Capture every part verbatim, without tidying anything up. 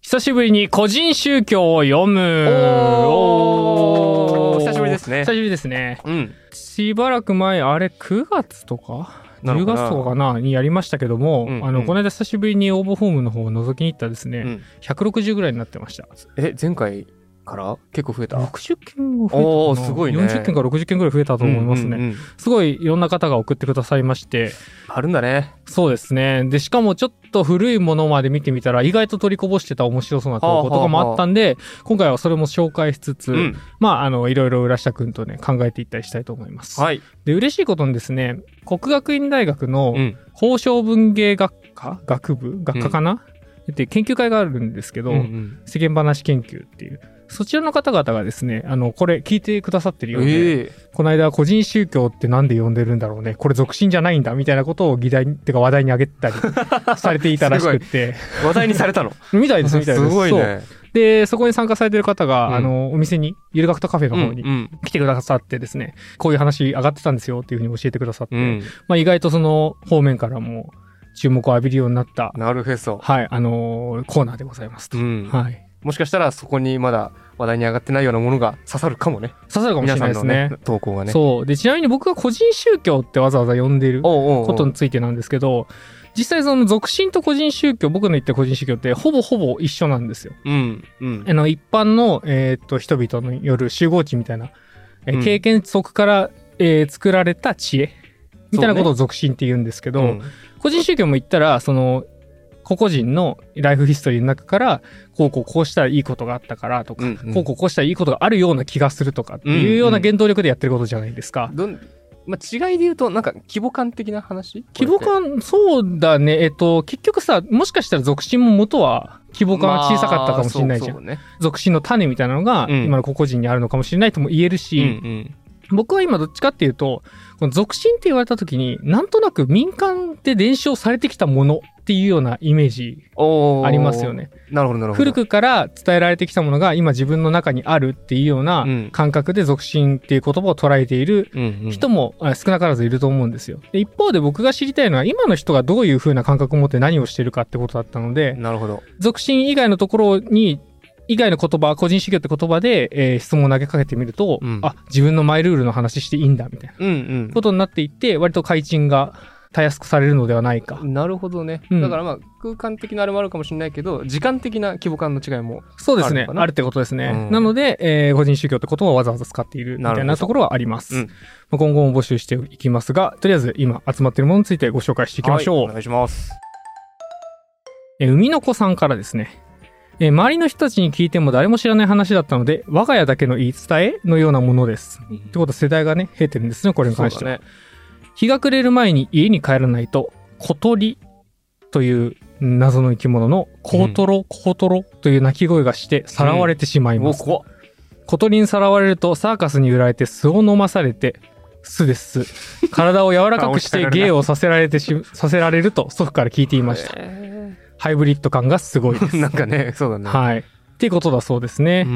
久しぶりに個人宗教を読む。 おー、久しぶりですね。 久しぶりですね。 うん。 しばらく前、あれくがつとかじゅうがつとかかなにやりましたけども、うんうん、あのこの間久しぶりに応募フォームの方を覗きに行ったらですね、うん、ひゃくろくじゅうぐらいになってました。 え、前回から結構増えた？ ろくじゅっけんが増えたかな。 おー、すごいね。 よんじゅっけんからろくじゅっけんぐらい増えたと思いますね、うんうんうん、すごいいろんな方が送ってくださいまして。 あるんだね。 そうですね。でしかもちょっと古いものまで見てみたら意外と取りこぼしてた面白そうな投稿とかもあったんで、はあはあはあ、今回はそれも紹介しつつ、うん、まああのいろいろ浦下くんとね考えていったりしたいと思います。 はい。 で嬉しいことにですね、國學院大学の宝生文芸学科学部学科かな、うん、で研究会があるんですけど、うんうん、世間話研究っていうそちらの方々がですね、あのこれ聞いてくださってるようで、えー、この間個人宗教ってなんで呼んでるんだろうね、これ俗信じゃないんだみたいなことを議題ってか話題に挙げたりされていたらしくって話題にされたのみたいですみたいです。 すごいね。 でそこに参加されてる方が、うん、あのお店にゆる学徒カフェの方に来てくださってですね、うんうん、こういう話上がってたんですよっていうふうに教えてくださって、うん、まあ、意外とその方面からも注目を浴びるようになったなるへそ、 はい、あのー、コーナーでございますと、うん、はい、 もしかしたらそこにまだ話題に上がってないようなものが刺さるかもね。 刺さるかもしれないですね。 皆さんのね、投稿がね。 そうで、ちなみに僕が個人宗教ってわざわざ呼んでいることについてなんですけど、おうおうおう、実際その俗信と個人宗教、僕の言ってる個人宗教ってほぼほぼ一緒なんですよ。 うんうん、 あの一般の、えー、っと人々による集合値みたいな、えーうん、経験則から、えー、作られた知恵みたいなことを俗信って言うんですけど、ね、うん、個人宗教も言ったらその個々人のライフヒストリーの中からこうこうこうしたらいいことがあったからとか、うんうん、こうこうこうしたらいいことがあるような気がするとかっていうような原動力でやってることじゃないですか。 うんうん、どんまあ、違いで言うとなんか規模感的な話？ 規模感、そうだね。えっと結局さ、もしかしたら俗信も元は規模感が小さかったかもしれないじゃん、まあそうそうね、俗信の種みたいなのが今の個々人にあるのかもしれないとも言えるし、うんうん、僕は今どっちかっていうとこの俗信って言われた時になんとなく民間で伝承されてきたものっていうようなイメージありますよね。 なるほどなるほど。 古くから伝えられてきたものが今自分の中にあるっていうような感覚で俗信っていう言葉を捉えている人も少なからずいると思うんですよ。で一方で僕が知りたいのは今の人がどういう風な感覚を持って何をしてるかってことだったので、 なるほど。 俗信以外のところに以外の言葉、個人主義って言葉で、えー、質問を投げかけてみると、うん、あ、自分のマイルールの話していいんだみたいなことになっていって、うんうん、割と開陳がたやすくされるのではないか。 なるほどね、うん、だからまあ空間的なあれもあるかもしれないけど時間的な規模感の違いもあるのかな。 そうですね、あるってことですね、うん、なので、えー、個人宗教って言葉をわざわざ使っているみたいなところはあります、うん、まあ、今後も募集していきますが、とりあえず今集まっているものについてご紹介していきましょう。はい、 お願いします。 えー、海の子さんからですね、えー、周りの人たちに聞いても誰も知らない話だったので我が家だけの言い伝えのようなものです、うん、ってことは世代がね経てるんですね、これに関しては、ね、日が暮れる前に家に帰らないと小鳥という謎の生き物のコウトロコウトロという鳴き声がしてさらわれてしまいます、うん、小鳥にさらわれるとサーカスに売られて巣を飲まされて巣です体を柔らかくして芸をさせられてしさせられると祖父から聞いていました。ハイブリッド感がすごいですなんかね、そうだね、 はいっていうことだそうですね、うん、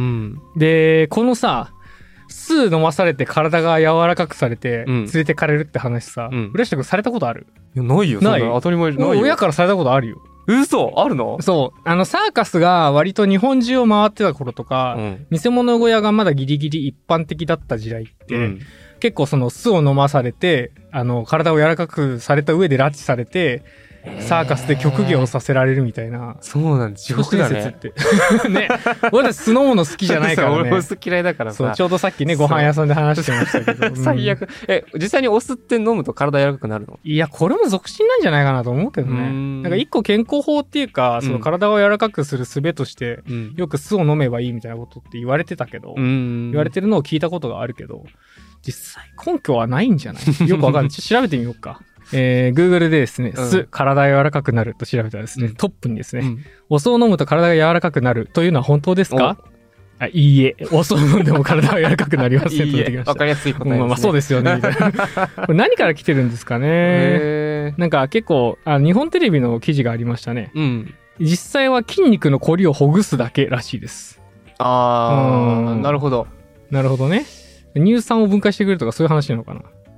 でこのさ巣飲まされて体が柔らかくされて連れてかれるって話さ、うん、浦下君されたことある？ いやないよ。ない、そんな当たり前ないよ。 親からされたことあるよ。 嘘あるの？ そうあのサーカスが割と日本中を回ってた頃とか、うん、見せ物小屋がまだギリギリ一般的だった時代って、うん、結構その巣を飲まされてあの体を柔らかくされた上で拉致されてサーカスで曲芸をさせられるみたいな。 そうなんです。地獄だね。 ってね、俺たち酢飲むの好きじゃないからね。 俺も酢嫌いだからさ。 そうちょうどさっきねご飯屋さんで話してましたけど。 最悪。え実際にお酢って飲むと体柔らかくなるの？ いやこれも俗信なんじゃないかなと思うけどね。んなんか一個健康法っていうか、その体を柔らかくする術として、うん、よく酢を飲めばいいみたいなことって言われてたけど、言われてるのを聞いたことがあるけど、実際根拠はないんじゃない？よくわかんない。調べてみようか。えー、Google でですね、酢、うん、体が柔らかくなると調べたらですね、うん、トップにですね、うん、お酢を飲むと体が柔らかくなるというのは本当ですか？あ、いいえ、お酢を飲んでも体が柔らかくなりませんと出てきました。 わかりやすい答えですね。 まあまあそうですよねみたいな。これ何から来てるんですかね。なんか結構あ日本テレビの記事がありましたね、うん、実際は筋肉のこりをほぐすだけらしいです。 あー、なるほどなるほどね。乳酸を分解してくれるとかそういう話なのかな。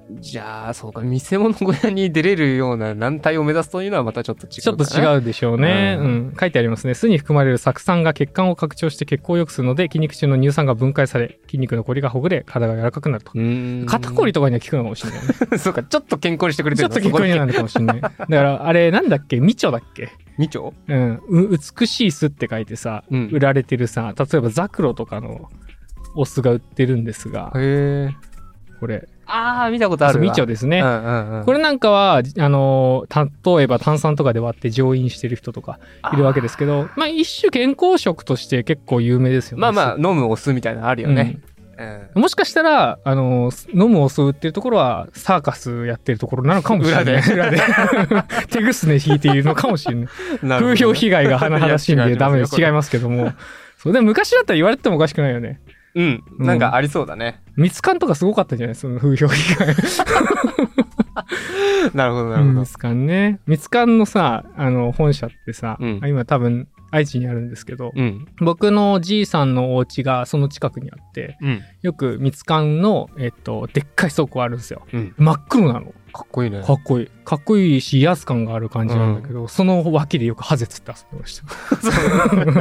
じゃあ、そうか、見せ物小屋に出れるような軟体を目指すというのはまたちょっと違うかな。 ちょっと違うでしょうね。うん。うん、書いてありますね。酢に含まれる酢酸が血管を拡張して血行を良くするので、筋肉中の乳酸が分解され、筋肉のこりがほぐれ、体が柔らかくなると。肩こりとかには効くのかもしれないね。そうか、 ちょっと健康にしてくれてるの。 ちょっと健康になるかもしれない。だから、あれ、なんだっけ、みちょだっけみちょうん。う、美しい酢って書いてさ、うん、売られてるさ、例えばザクロとかのお酢が売ってるんですが、 へー。 これ。 ああ、見たことあるわ。 みちょですね、 うんうんうん。 これなんかは、あのー、例えば炭酸とかで割って上飲してる人とかいるわけですけど、まあ一種健康食として結構有名ですよね。 まあまあ、飲むお酢みたいなのあるよね。 うんうん、もしかしたら、あのー、飲むお酢売ってるところはサーカスやってるところなのかもしれない。裏で。裏で。手ぐすね引いているのかもしれない。風評被害が甚だしいんでダメです。違いますけども。そうでも昔だったら言われてもおかしくないよね。 うん。なんかありそうだね。 ミツカンとかすごかったじゃないその風評被害。 なるほど、なるほど。 ミツカンね。ミツカンのさ、あの、本社ってさ、うん、今多分、愛知にあるんですけど、うん、僕のじいさんのお家がその近くにあって、うん、よくミツカンの、えっと、でっかい倉庫あるんですよ。うん、真っ黒なの。 かっこいいね。 かっこいい。かっこいいし、威圧感がある感じなんだけど、うん、その脇でよくハゼ釣って遊んでました。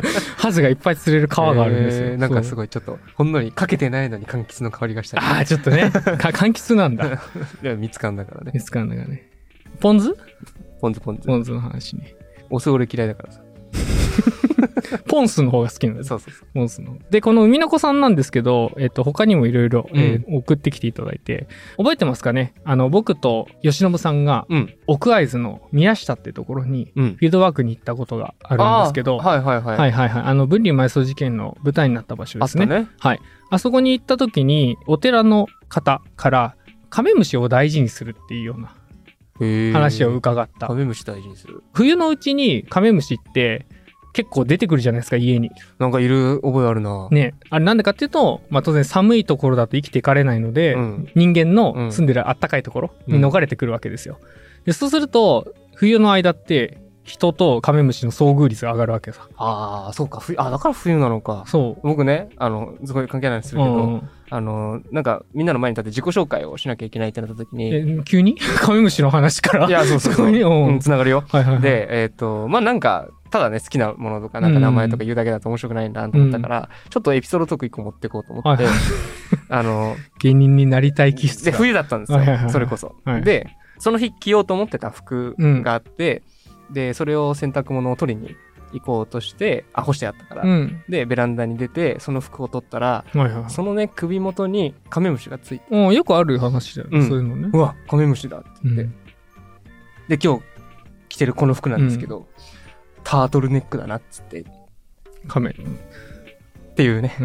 ハゼがいっぱい釣れる川があるんですよ。 えー、なんかすごいちょっと、ほんのりかけてないのに柑橘の香りがしたり。 ああ、ちょっとね。か柑橘なんだ。 いや、ミツカンだからね。 ミツカンだからね。ポン酢ポン酢ポン酢。 ポン酢の話ね。 お酢俺嫌いだからさ。 ポンスの方が好きなんです。 そうそうそう。 ポンスの。で、この海の子さんなんですけど、えっと、他にもいろいろ送ってきていただいて、覚えてますかねあの、僕と吉信さんが、うん、奥会津の宮下ってところに、フィールドワークに行ったことがあるんですけど、 うん、はいはいはい。 はいはいはい。あの、分離埋葬事件の舞台になった場所ですね。あったね。はい。あそこに行った時に、お寺の方から、カメムシを大事にするっていうような話を伺った。 カメムシ大事にする。 冬のうちにカメムシって、結構出てくるじゃないですか、家に。 なんかいる覚えあるな。 ね。あれなんでかっていうと、まあ当然寒いところだと生きていかれないので、うん、人間の住んでるあったかいところに逃れてくるわけですよ。うん、で、そうすると、冬の間って、人とカメムシの遭遇率が上がるわけさ。 ああ、そうか。冬、あ、だから冬なのか。 そう。 僕ね、あの、すごい関係ないんですけど、うん、あの、なんか、みんなの前に立って自己紹介をしなきゃいけないってなった時に。 え、急にカメムシの話からいや、そうそうそう。うん、つながるよ。 はいはいはい、 で、えっ、ー、と、まあ、なんか、ただね、好きなものとか、なんか名前とか言うだけだと面白くないんだと思ったから、うん、ちょっとエピソードトーク一個持っていこうと思って、はい、あの、 芸人になりたい気質で、冬だったんですよ。はいはいはい、それこそ、はい。で、その日着ようと思ってた服があって、うん、で、それを洗濯物を取りに行こうとして、あ、干してあったから、うん、で、ベランダに出て、その服を取ったら、はいはい、そのね、首元にカメムシがついて。 うん、よくある話だよね、うん、そういうのね。 うわ、カメムシだって言って、うん。で、今日着てるこの服なんですけど、うん、タートルネックだなっつって。 カメ。 っていうね。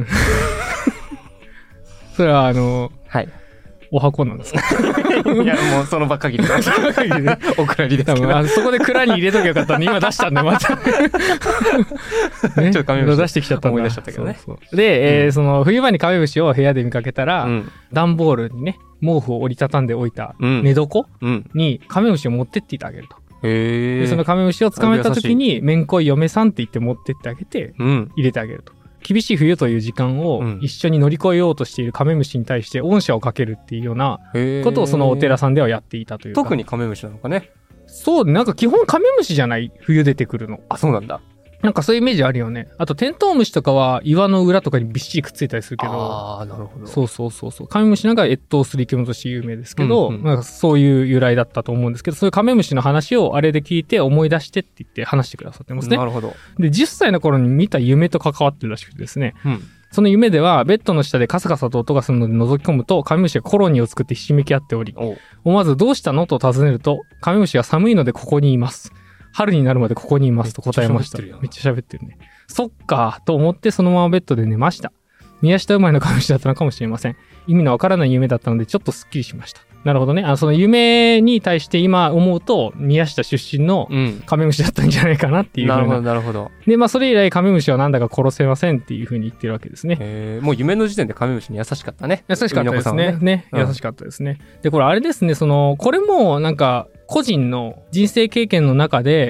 それはあの、 はい。 お箱なんですかいや、もうその場限り。その場限りで。お蔵入りですけど。 あそこで蔵に入れときゃよかったんで、今出したんで、また。ね、 ちょっとカメムシ出してきちゃったんだ。 思い出しちゃったけどね。 そうそうで、うん、えー、その、冬場にカメムシを部屋で見かけたら、うん、段ボールにね、毛布を折りたたんでおいた寝床にカメムシを持ってってあげると。 へでそのカメムシを捕まえた時に、めんこい嫁さんって言って持ってってあげて、入れてあげると。厳しい冬という時間を一緒に乗り越えようとしているカメムシに対して恩赦をかけるっていうようなことをそのお寺さんではやっていたというか。 特にカメムシなのかね。 そう、なんか基本カメムシじゃない、冬出てくるの。 あ、そうなんだ。 なんかそういうイメージあるよね。あとテントウムシとかは岩の裏とかにびっしりくっついたりするけど。 ああ、なるほど。 そうそうそうそう。カメムシなんか越冬する生き物として有名ですけど、うんうん、なんかそういう由来だったと思うんですけど、そういうカメムシの話をあれで聞いて思い出してって言って話してくださってますね。 なるほど。 で、じゅっさいの頃に見た夢と関わってるらしくてですね。 うん、 その夢ではベッドの下でカサカサと音がするので覗き込むとカメムシがコロニーを作ってひしめき合っており、思わずどうしたのと尋ねると、カメムシが寒いのでここにいます。春になるまでここにいますと答えました。めっちゃ喋ってるね。そっかと思ってそのままベッドで寝ました。宮下生まれのカメムシだったのかもしれません。意味のわからない夢だったのでちょっとスッキリしました。なるほどね。あのその夢に対して今思うと宮下出身のカメムシだったんじゃないかなっていう、うん。 なるほどなるほど。 でまあそれ以来カメムシはなんだか殺せませんっていう風に言ってるわけですね。 へー、もう夢の時点でカメムシに優しかったね。 優しかったですね。ね, ね、うん、優しかったですね。でこれあれですね。そのこれもなんか個人の人生経験の中で、うん、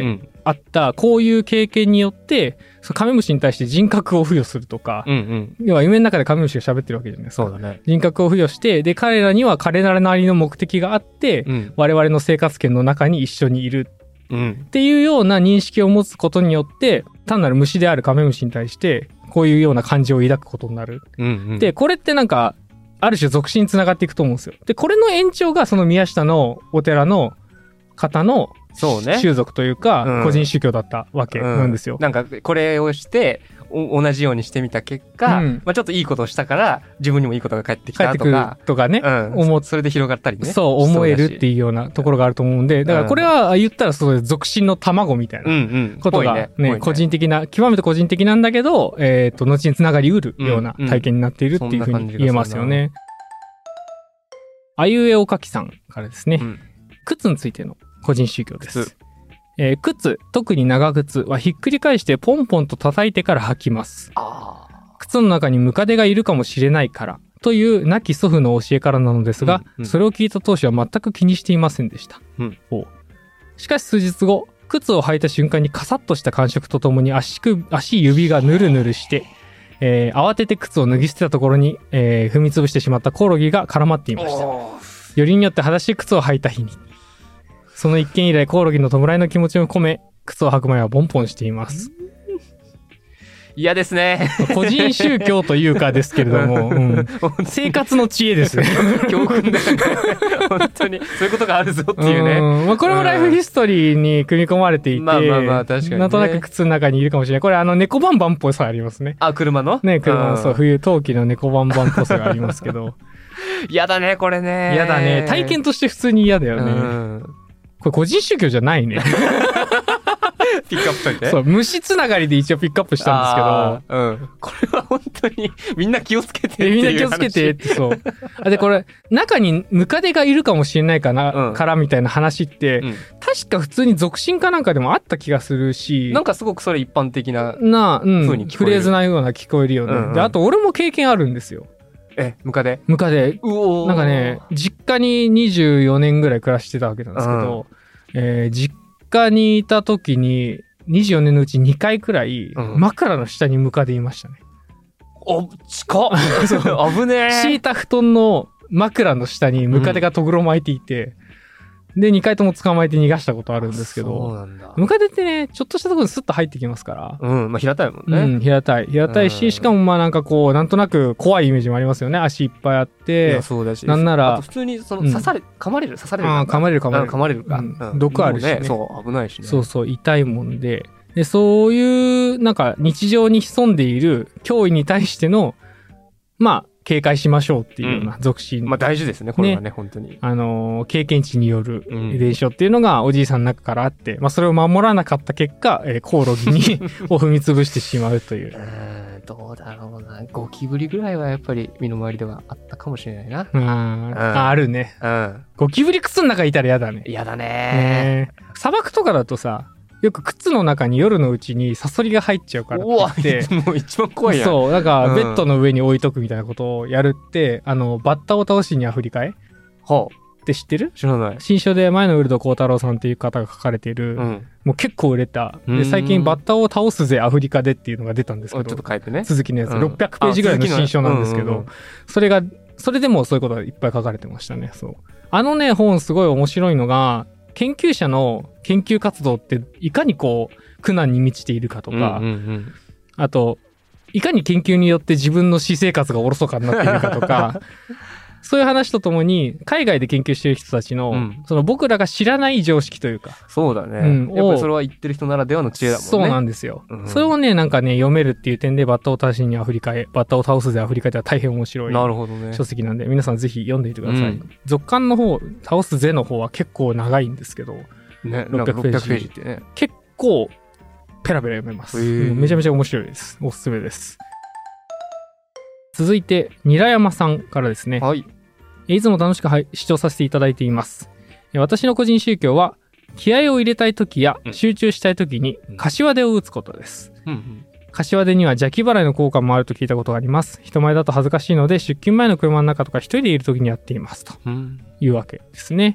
あったこういう経験によってカメムシに対して人格を付与するとか、 うんうん、 要は夢の中でカメムシが喋ってるわけじゃないですか。 そうだね。 人格を付与して、で彼らには彼らなりの目的があって、うん、我々の生活圏の中に一緒にいるっていうような認識を持つことによって、単なる虫であるカメムシに対してこういうような感情を抱くことになる、 うんうん、 でこれってなんかある種属性につながっていくと思うんですよ。でこれの延長がその宮下のお寺の方のそうね、 習俗というか、うん、個人宗教だったわけなんですよ、 うん、なんかこれをして同じようにしてみた結果、うんまあ、ちょっといいことをしたから自分にもいいことが返ってきたとか返ってくるとかね、 うん、思それで広がったりね、 そう思えるっていうようなところがあると思うんで、だからこれは言ったらそういう属心の卵みたいなことが、ねうんうんねね、個人的な極めて個人的なんだけど、えー、と後につながりうるような体験になっているっていうふうに言えますよね。あいうえおかきさんからですね、うん、靴についての個人宗教です。えー、靴、特に長靴はひっくり返してポンポンと叩いてから履きます。 あ靴の中にムカデがいるかもしれないからという亡き祖父の教えからなのですが、うんうん、それを聞いた当初は全く気にしていませんでした。 うん、 しかし数日後、靴を履いた瞬間にカサッとした感触とともに 足, 足指がヌルヌルして、えー、慌てて靴を脱ぎ捨てたところに、えー、踏み潰してしまったコオロギが絡まっていました。よりによって裸足で靴を履いた日に。その一件以来、コオロギの弔いの気持ちを込め、靴を履く前はポンポンしています。 嫌ですね。 個人宗教というかですけれども、うん、生活の知恵ですね。 教訓だよね。本当に。そういうことがあるぞっていうね。 うんまあ、これもライフヒストリーに組み込まれていて、 まあまあまあ確かに、ね、 なんとなく靴の中にいるかもしれない。これあの猫バンバンっぽさありますね。 あ、車のね、車の、そう、冬、冬季の猫バンバンっぽさがありますけど。 嫌だね、これね。 嫌だね。体験として普通に嫌だよね。うんこれ個人宗教じゃないね。 ピックアップしといて。 そう、虫つながりで一応ピックアップしたんですけど。 うん。これは本当にみんな気をつけてっていう話。 みんな気をつけてってそう。あで、これ、中にムカデがいるかもしれないかな、うん、からみたいな話って、うん、確か普通に属心かなんかでもあった気がするし。 なんかすごくそれ一般的なな、うん、 風に聞こえる。 フレーズなような聞こえるよね。うんうん、で、あと俺も経験あるんですよ。 え、ムカデムカデ。 うおー。 なんかね、実家ににじゅうよねんぐらい暮らしてたわけなんですけど、うんえー、実家にいた時ににじゅうよねんのうちにかいくらい、うん、枕の下にムカデいましたね。 お、近っ危ねえ。 敷いた布団の枕の下にムカデがとぐろ巻いていて、うん、でにかいとも捕まえて逃がしたことあるんですけど、 そうなんだ。 ムカデってねちょっとしたところにスッと入ってきますから、 うんまあ平たいもんね。 うん平たい平たいし、うん、しかもまあなんかこうなんとなく怖いイメージもありますよね。足いっぱいあって、 いやそうだし、 なんならあと普通にその刺され、うん、噛まれる刺されるあ噛まれる噛まれる噛まれるか、 うんうん、毒あるしね、 ねそう危ないしね。 そうそう痛いもんで。で、そういう、なんか、日常に潜んでいる脅威に対しての、まあ、警戒しましょうっていうような属性、うん。 まあ大事ですね、これはね、ね本当に。 あのー、経験値による遺伝子っていうのがおじいさんの中からあって、まあそれを守らなかった結果、えー、コオロギにを踏み潰してしまうという。 うん、どうだろうな。ゴキブリぐらいはやっぱり身の回りではあったかもしれないな。 あ、うん、あ、あるね。 うん。 ゴキブリ靴の中いたら嫌だね。 嫌だねね。砂漠とかだとさ、よく靴の中に夜のうちにサソリが入っちゃうからって言って。 うわ、もう一番怖いやん。 そう、なんかベッドの上に置いとくみたいなことをやるって、うん、あの、バッタを倒しにアフリカへ。 はあ。 って知ってる？ 知らない。 新書で前野ウルド幸太郎さんっていう方が書かれている、うん、もう結構売れた。で、最近バッタを倒すぜアフリカでっていうのが出たんですけど。 ちょっと書いてね。 続きのやつ、うん、ろっぴゃくページぐらいの新書なんですけど、うんうんうん、それが、それでもそういうことがいっぱい書かれてましたね。そう。あのね、本すごい面白いのが、研究者の研究活動っていかにこう、苦難に満ちているかとか、 うんうんうん、 あといかに研究によって自分の私生活がおろそかになっているかとかそういう話とともに海外で研究している人たちの、うん、その僕らが知らない常識というかそうだね、うん、やっぱりそれは言ってる人ならではの知恵だもんね。 そうなんですよ、うん、それをねなんかね読めるっていう点でバッタを倒しにアフリカへバッタを倒すぜアフリカでは大変面白い書籍なんで皆さんぜひ読んでみてください、うん、続刊の方倒すぜの方は結構長いんですけど、 ね、ろっぴゃくページ、ページってね結構ペラペラ読めます、うん、めちゃめちゃ面白いです。おすすめです。続いてニラヤマさんからですね、 はい、 いつも楽しく視聴させていただいています。私の個人宗教は気合を入れたい時や集中したい時に柏手を打つことです、うんうん、柏手には邪気払いの効果もあると聞いたことがあります。人前だと恥ずかしいので出勤前の車の中とか一人でいる時にやっていますというわけですね。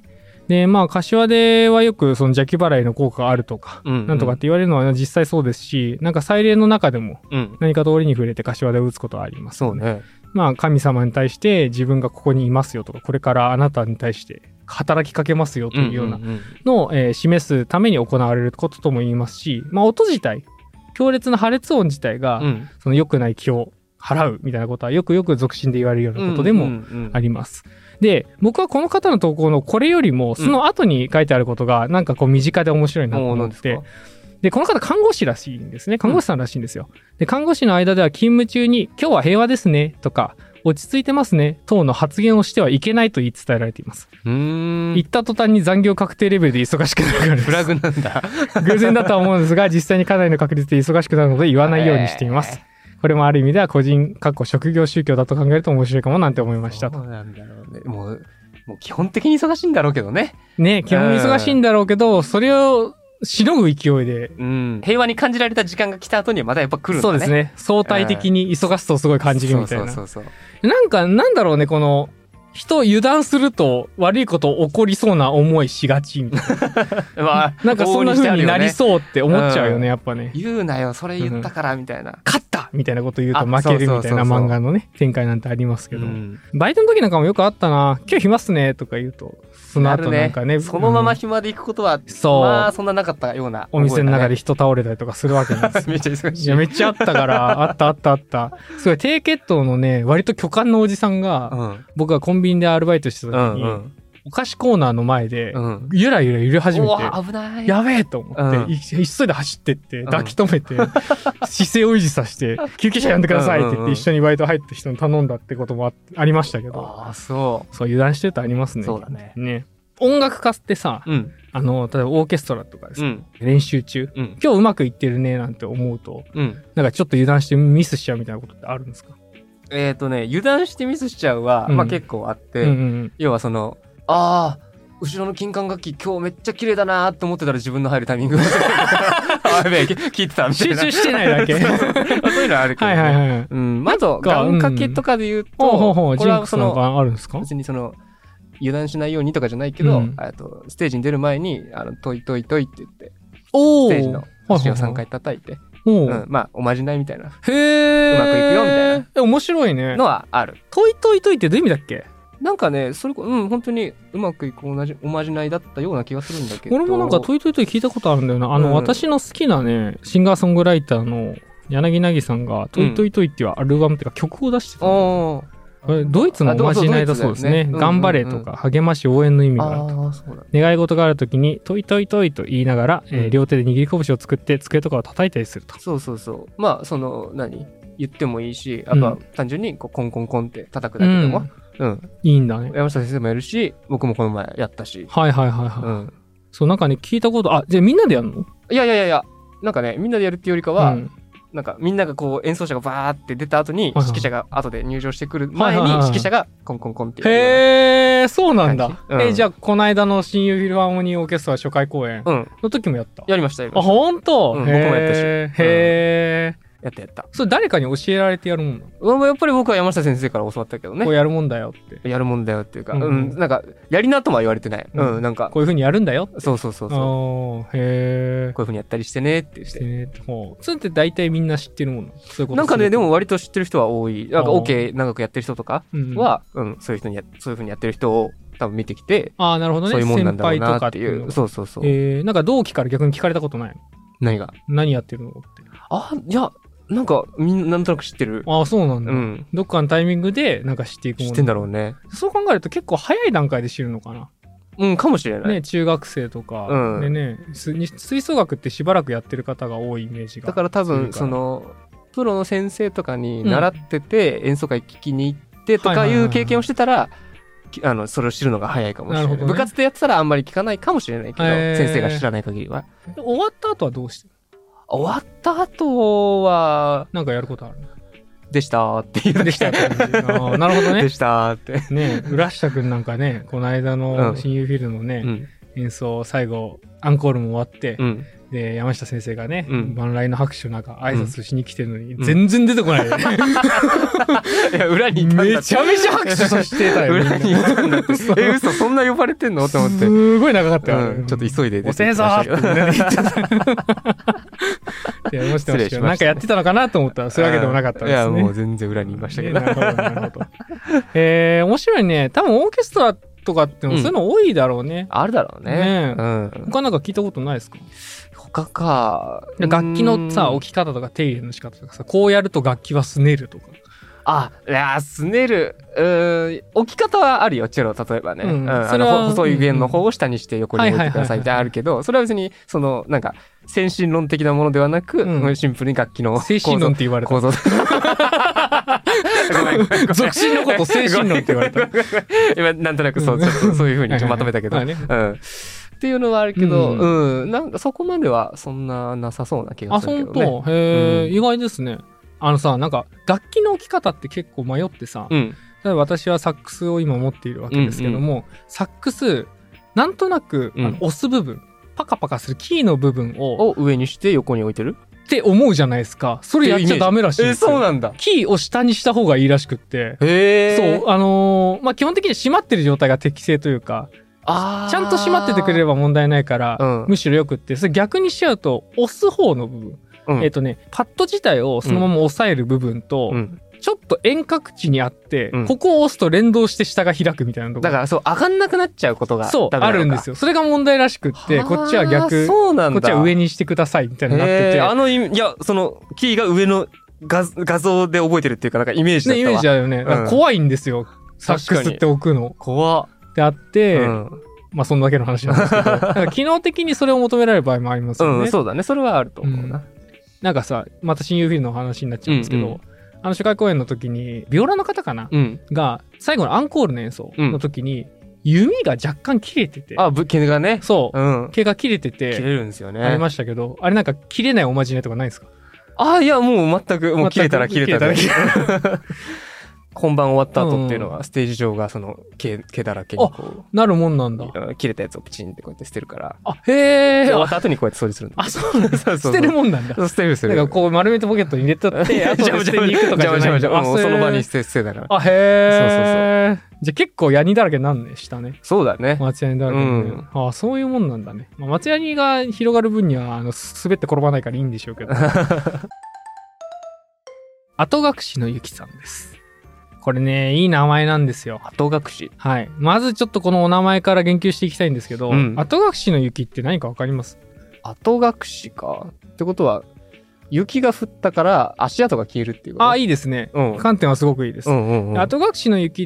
で、まあ、柏ではよくその邪気払いの効果があるとか、うんうん、なんとかって言われるのは実際そうですし、なんか祭礼の中でも何か通りに触れて柏で打つことはあります、ね。そうね。まあ、神様に対して自分がここにいますよとか、これからあなたに対して働きかけますよというようなのを、えー、示すために行われることとも言いますし、まあ、音自体、強烈な破裂音自体が、うん、その良くない気を払うみたいなことはよくよく俗心で言われるようなことでもあります。うんうんうん、で、僕はこの方の投稿のこれよりも、その後に書いてあることが、なんかこう身近で面白いなと思って、うん、で、この方看護師らしいんですね。看護師さんらしいんですよ。で、看護師の間では勤務中に、今日は平和ですね、とか、落ち着いてますね、等の発言をしてはいけないと言い伝えられています。うーん。言った途端に残業確定レベルで忙しくなるからです。 フラグなんだ。 偶然だとは思うんですが、実際にかなりの確率で忙しくなるので言わないようにしています。これもある意味では個人、かっこ職業宗教だと考えると面白いかもなんて思いましたと。 そうなんだろうね。もう、もう基本的に忙しいんだろうけどね。 ね、基本忙しいんだろうけど、それを、しのぐ勢いで、 うん、平和に感じられた時間が来た後にはまたやっぱ来るんだね。 そうですね。相対的に忙しさをすごい感じるみたいな。そうそうそうそう。なんか、なんだろうね、この、人を油断すると悪いこと起こりそうな思いしがちみたいな。まあ、なんかそんな風になりそうって思っちゃうよね、やっぱね。 言うなよ、それ言ったからみたいな。 勝ったみたいなこと言うと負けるみたいな漫画のね、展開なんてありますけど。バイトの時なんかもよくあったな。今日暇っすねとか言うと、その後なんかね。 そのまま暇で行くことは、そう。まあ、そんななかったような。 お店の中で人倒れたりとかするわけなんです。 めっちゃ忙しい。 いや、めっちゃあったから、あったあったあった。すごい低血糖のね、割と巨漢のおじさんが、僕がコンビニでアルバイトしてた時に、うんうん、お菓子コーナーの前で、うん、ゆらゆら揺れ始めて、 危ないやべえと思って、うん、急いで走ってって、抱き止めて、うん、姿勢を維持させて、救急車呼んでくださいって言って、一緒にバイト入った人に頼んだってことも あ, ありましたけど、 あ、そう。 そう、油断してるとありますね。 そうだね。 ね。音楽家ってさ、うん、あの、例えばオーケストラとかです、うん、練習中、うん、今日うまくいってるねなんて思うと、うん、なんかちょっと油断してミスしちゃうみたいなことってあるんですか？ えっとね、油断してミスしちゃうは、うん、まあ結構あって、うんうんうん、要はその、ああ、後ろの金管楽器今日めっちゃ綺麗だなーって思ってたら自分の入るタイミングがあ、やべえ、聞いてたみたいな。 集中してないだけ。そういうのはあるけど、ね。はいはいはい。うん。まず、願掛けとかで言うと、 ほうほうほう、これはその、あるんですか？ 別にその、油断しないようにとかじゃないけど、うん、とステージに出る前に、あの、トイトイトイって言って、おステージの足をさんかい叩いて、うん、まあ、おまじないみたいな。へー。うまくいくよみたいな。 え、面白いね。 のはある。 トイトイトイってどういう意味だっけ？ なんかね、それこ、うん、本当にうまくいく同じおまじないだったような気がするんだけど。 俺もなんかトイトイトイ聞いたことあるんだよな。あの、うん、私の好きなね、シンガーソングライターの柳凪さんが、トイトイトイっていうアルバムっていうか曲を出してたの。うんドイツのおまじないだそうですね。ね、頑張れとか励まし応援の意味があると。願い事があるときにトイトイトイと言いながら、うんえー、両手で握り拳を作って机とかを叩いたりすると。 そうそうそう。まあその何言ってもいいし、あとは単純にこうコンコンコンって叩くだけでも、うん、うん、 いいんだね。 山下先生もやるし、僕もこの前やったし。 はいはいはいはい。うん、そうなんかね聞いたこと、あ、じゃあみんなでやるの？ いやいやいやいや、なんかねみんなでやるっていうよりかは。うんなんかみんながこう演奏者がバーって出た後に指揮者が後で入場してくる前に指揮者がコンコンコンってやるような。 へー、そうなんだ。うん、え、じゃあこの間の新友フィルハーモニーオーケストラ初回公演の時もやった？ やりましたやりました。 あ、ほんと？ うん、僕もやったし。 へー。 やったやった。 それ誰かに教えられてやるもんなの？やっぱり僕は山下先生から教わったけどね。 こうやるもんだよって。 やるもんだよっていうか、うん、うん、なんか、やりなとは言われてない。うん、うん、なんか。 こういう風にやるんだよ。 そうそうそうそう。へー。こういう風にやったりしてねって言って。してねって。 ほう。それって大体みんな知ってるもんなの？そういうこと。 なんかね、でも割と知ってる人は多い。なんか OK 長くやってる人とかは、うん、うん、そういう人にや、そういう風にやってる人を多分見てきて。 ああ、なるほどね。 そういうもんなんだろうなっていう。そうそうそう。 えー、なんか同期から逆に聞かれたことないの？ 何が？ 何やってるのって。 あ、いや、なんか、みんななんとなく知ってる。 ああ、そうなんだ。うん。どっかのタイミングで、なんか知っていくもの。 知ってんだろうね。 そう考えると結構早い段階で知るのかな。 うん、かもしれない。 ね、中学生とか。うん。でね、吹奏楽ってしばらくやってる方が多いイメージが。 だから多分、その、プロの先生とかに習ってて、うん、演奏会聞きに行ってとかいう経験をしてたら、はいはいはいはい、あの、それを知るのが早いかもしれない。なるほどね。部活でやってたらあんまり聞かないかもしれないけど、先生が知らない限りは。 終わった後はどうしてる？ 終わった後は、 なんかやることある？ でしたーって言うでしたってあなるほどね。 でしたーって。 ねえ、浦下くんなんかね、この間の親友フィルのね、うん、演奏、最後、アンコールも終わって、うん、 で、山下先生がね、 うん、 万来の拍手なんか挨拶しに来てるのに、うん、全然出てこない、ね。 いや、裏にいたんだって。 めちゃめちゃ拍手させてたよ。 裏にいたんだって。え、嘘、そんな呼ばれてんのと思って。 すごい長かったよ。 うん、ちょっと急いで出てきましたけど。おせーぞーって言ってた。いや、もしてましたけど、なんかやってたのかなと思ったら、そういうわけでもなかったですね。いや、 もう全然裏にいましたけど。 なるほど、なるほど。えー、面白いね。多分オーケストラとかっての、そういうの多いだろうね。 あるだろうね。 ねうん。他なんか聞いたことないですか？ 他か。 楽器のさ、置き方とか手入れの仕方とかさ、こうやると楽器はすねるとか。 あ、いや、すねる。うーん、置き方はあるよ、チェロ、例えばね。うん。あの、細い弦の方を下にして横に置いてくださいってあるけど、それは別に、その、なんか、精神論的なものではなく、うん、シンプルに楽器の精神論って言われた。構造。属心のこと精神論って言われた。 今、なんとなくそう、ちょっとそういう風にまとめたけど。うん。っていうのはあるけど、うん、うん、なんかそこまではそんななさそうな気がするけどね。 あ、本当。へえ、うん、意外ですね。あのさ、なんか楽器の置き方って結構迷ってさ、うん、例えば私はサックスを今持っているわけですけども、うんうん、サックスなんとなく、うん、あの押す部分、パカパカするキーの部分をを上にして横に置いてるって思うじゃないですか。それやっちゃダメらしいんですよ。 え、そうなんだ。 キーを下にした方がいいらしくって。 へー。そう、あのー、まあ、基本的に閉まってる状態が適正というか、 あちゃんと閉まっててくれれば問題ないから、うん、むしろよくって、それ逆にしちゃうと、押す方の部分。うん、えっとね、パッド自体をそのまま押さえる部分と、うん、ちょっと遠隔地にあって、うん、ここを押すと連動して下が開くみたいなところ。 だからそう、上がんなくなっちゃうことがそう、あるんですよ。それが問題らしくって、こっちは逆、 そうなんだ。 こっちは上にしてくださいみたいになってて。 あの意味、いや、その、キーが上の画画像で覚えてるっていうか、なんかイメージだったわ。 ね、イメージだよね。うん、怖いんですよ。サックスって置くの。 怖っ。 ってあって、うん、まあそんだけの話なんですけど、だから機能的にそれを求められる場合もありますよね。 うん、そうだね。それはあると思うな。うん、 なんかさ、また親友フィルの話になっちゃうんですけど、うんうん、あの初回公演の時に、ビオラの方かな、うん、が、最後のアンコールの演奏の時に、うん、弓が若干切れてて。 あ、毛がね。 そう。うん、毛が切れてて。 切れるんですよね。 ありましたけど、あれなんか切れないおまじないとかないですか？ あ、いや、もう全く、もう切れたら切れたら。本番終わった後っていうのは、うん、ステージ上がその毛、毛だらけにこう。 あ、なるもんなんだ。 切れたやつをプチンってこうやって捨てるから。 あ、へー。 終わった後にこうやって掃除するんだ。 あ、そうなんだ。捨てるもんなんだ。 捨てる捨てる。 なんかこう丸めてポケットに入れとって、あとで捨てに行くとかじゃない。 じゃじゃもうその場に捨て、捨てだから。 あ、へー。そうそうそう。じゃあ結構ヤニだらけになんね、下ね。 そうだね。 松ヤニだらけに、ね。うん、あ、そういうもんなんだね。まあ、松ヤニが広がる分には、あの、滑って転ばないからいいんでしょうけど。後隠しのゆきさんです。これね、いい名前なんですよ。 後隠し。 はい。まずちょっとこのお名前から言及していきたいんですけど、うん、後隠しの雪って何かわかります？ 後隠しか。ってことは、雪が降ったから足跡が消えるっていうこと？ あ、いいですね。うん、観点はすごくいいです。うんうんうん、後隠しの雪って、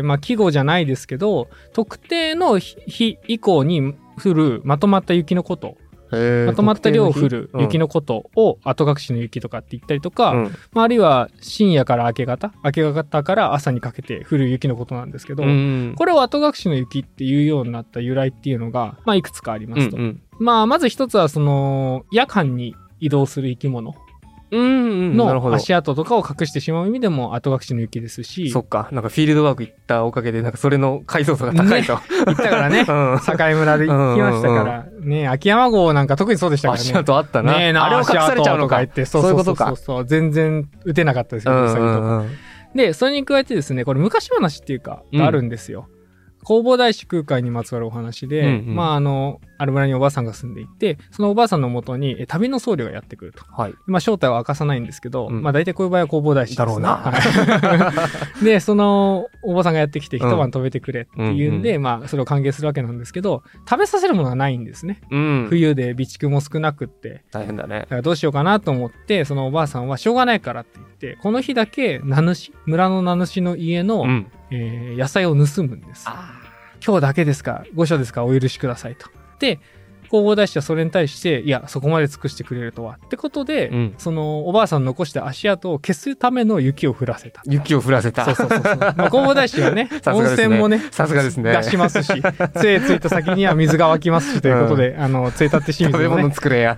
まあ季語じゃないですけど、特定の日以降に降るまとまった雪のこと。まとまった量降る雪のことを後隠しの雪とかって言ったりとか、うん、まあ、あるいは深夜から明け方、明け方から朝にかけて降る雪のことなんですけど、うん、これを後隠しの雪っていうようになった由来っていうのが、まあ、いくつかありますと。うんうん、まあ、まず一つはその夜間に移動する生き物の足跡とかを隠してしまう意味でも後隠しの雪ですし。 そっか。なんかフィールドワーク行ったおかげで、なんかそれの解像度が高いと。ね、 行ったからね。うん、境村で行きましたから。うんうん、ね、秋山号なんか特にそうでしたからね。 足跡あったな。 ねえな、あれを隠されちゃうのか言って。そうそうそうそう。そういうことか。全然撃てなかったですよ、うんうんうん、で、それに加えてですね、これ昔話っていうか、があるんですよ。うん弘法大師空海にまつわるお話で、うんうん、まああの、ある村におばあさんが住んでいて、そのおばあさんのもとに旅の僧侶がやってくると。はい。まあ正体は明かさないんですけど、うん、まあ大体こういう場合は弘法大師です、ね。 だろうな。 はい、で、そのおばあさんがやってきて一晩止めてくれって言うんで、うん、まあそれを歓迎するわけなんですけど、食べさせるものがないんですね。うん、冬で備蓄も少なくって。 大変だね。 だからどうしようかなと思って、そのおばあさんはしょうがないからって言って、この日だけ名主、村の名主の家の、うんえー、野菜を盗むんです。あ今日だけですかご所ですかお許しくださいと。で、弘法大師はそれに対して、いや、そこまで尽くしてくれるとは。ってことで、うん、その、おばあさんの残した足跡を消すための雪を降らせた。 雪を降らせた。 そうそうそうそう。まあ、弘法大師はね、ね温泉もね、 さすがですね。 出しますし、杖ついた先には水が湧きますし、ということで、うん、あの、杖立って清水も、ね。食べ物作れや。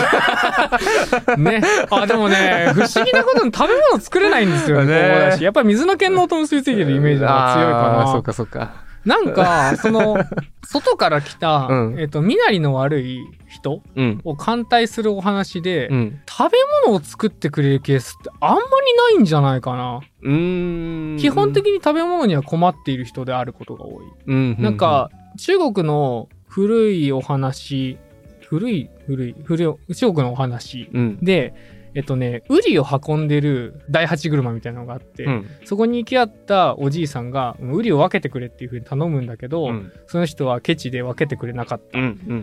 ね。あ、でもね、不思議なことに食べ物作れないんですよね、弘法大師。やっぱり水の剣能と結びついてるイメージが強いかな。 そうかそうか。 なんか、その、外から来た、うん、えっと、身なりの悪い人を歓待するお話で、うん、食べ物を作ってくれるケースってあんまりないんじゃないかな。うーん基本的に食べ物には困っている人であることが多い。うんうんうん、なんか、中国の古いお話、古い、古い、古い、中国のお話で、うんえっとね、ウリを運んでる大八車みたいなのがあって、うん、そこに行き合ったおじいさんがウリを分けてくれっていう風に頼むんだけど、うん、その人はケチで分けてくれなかった。うんうん、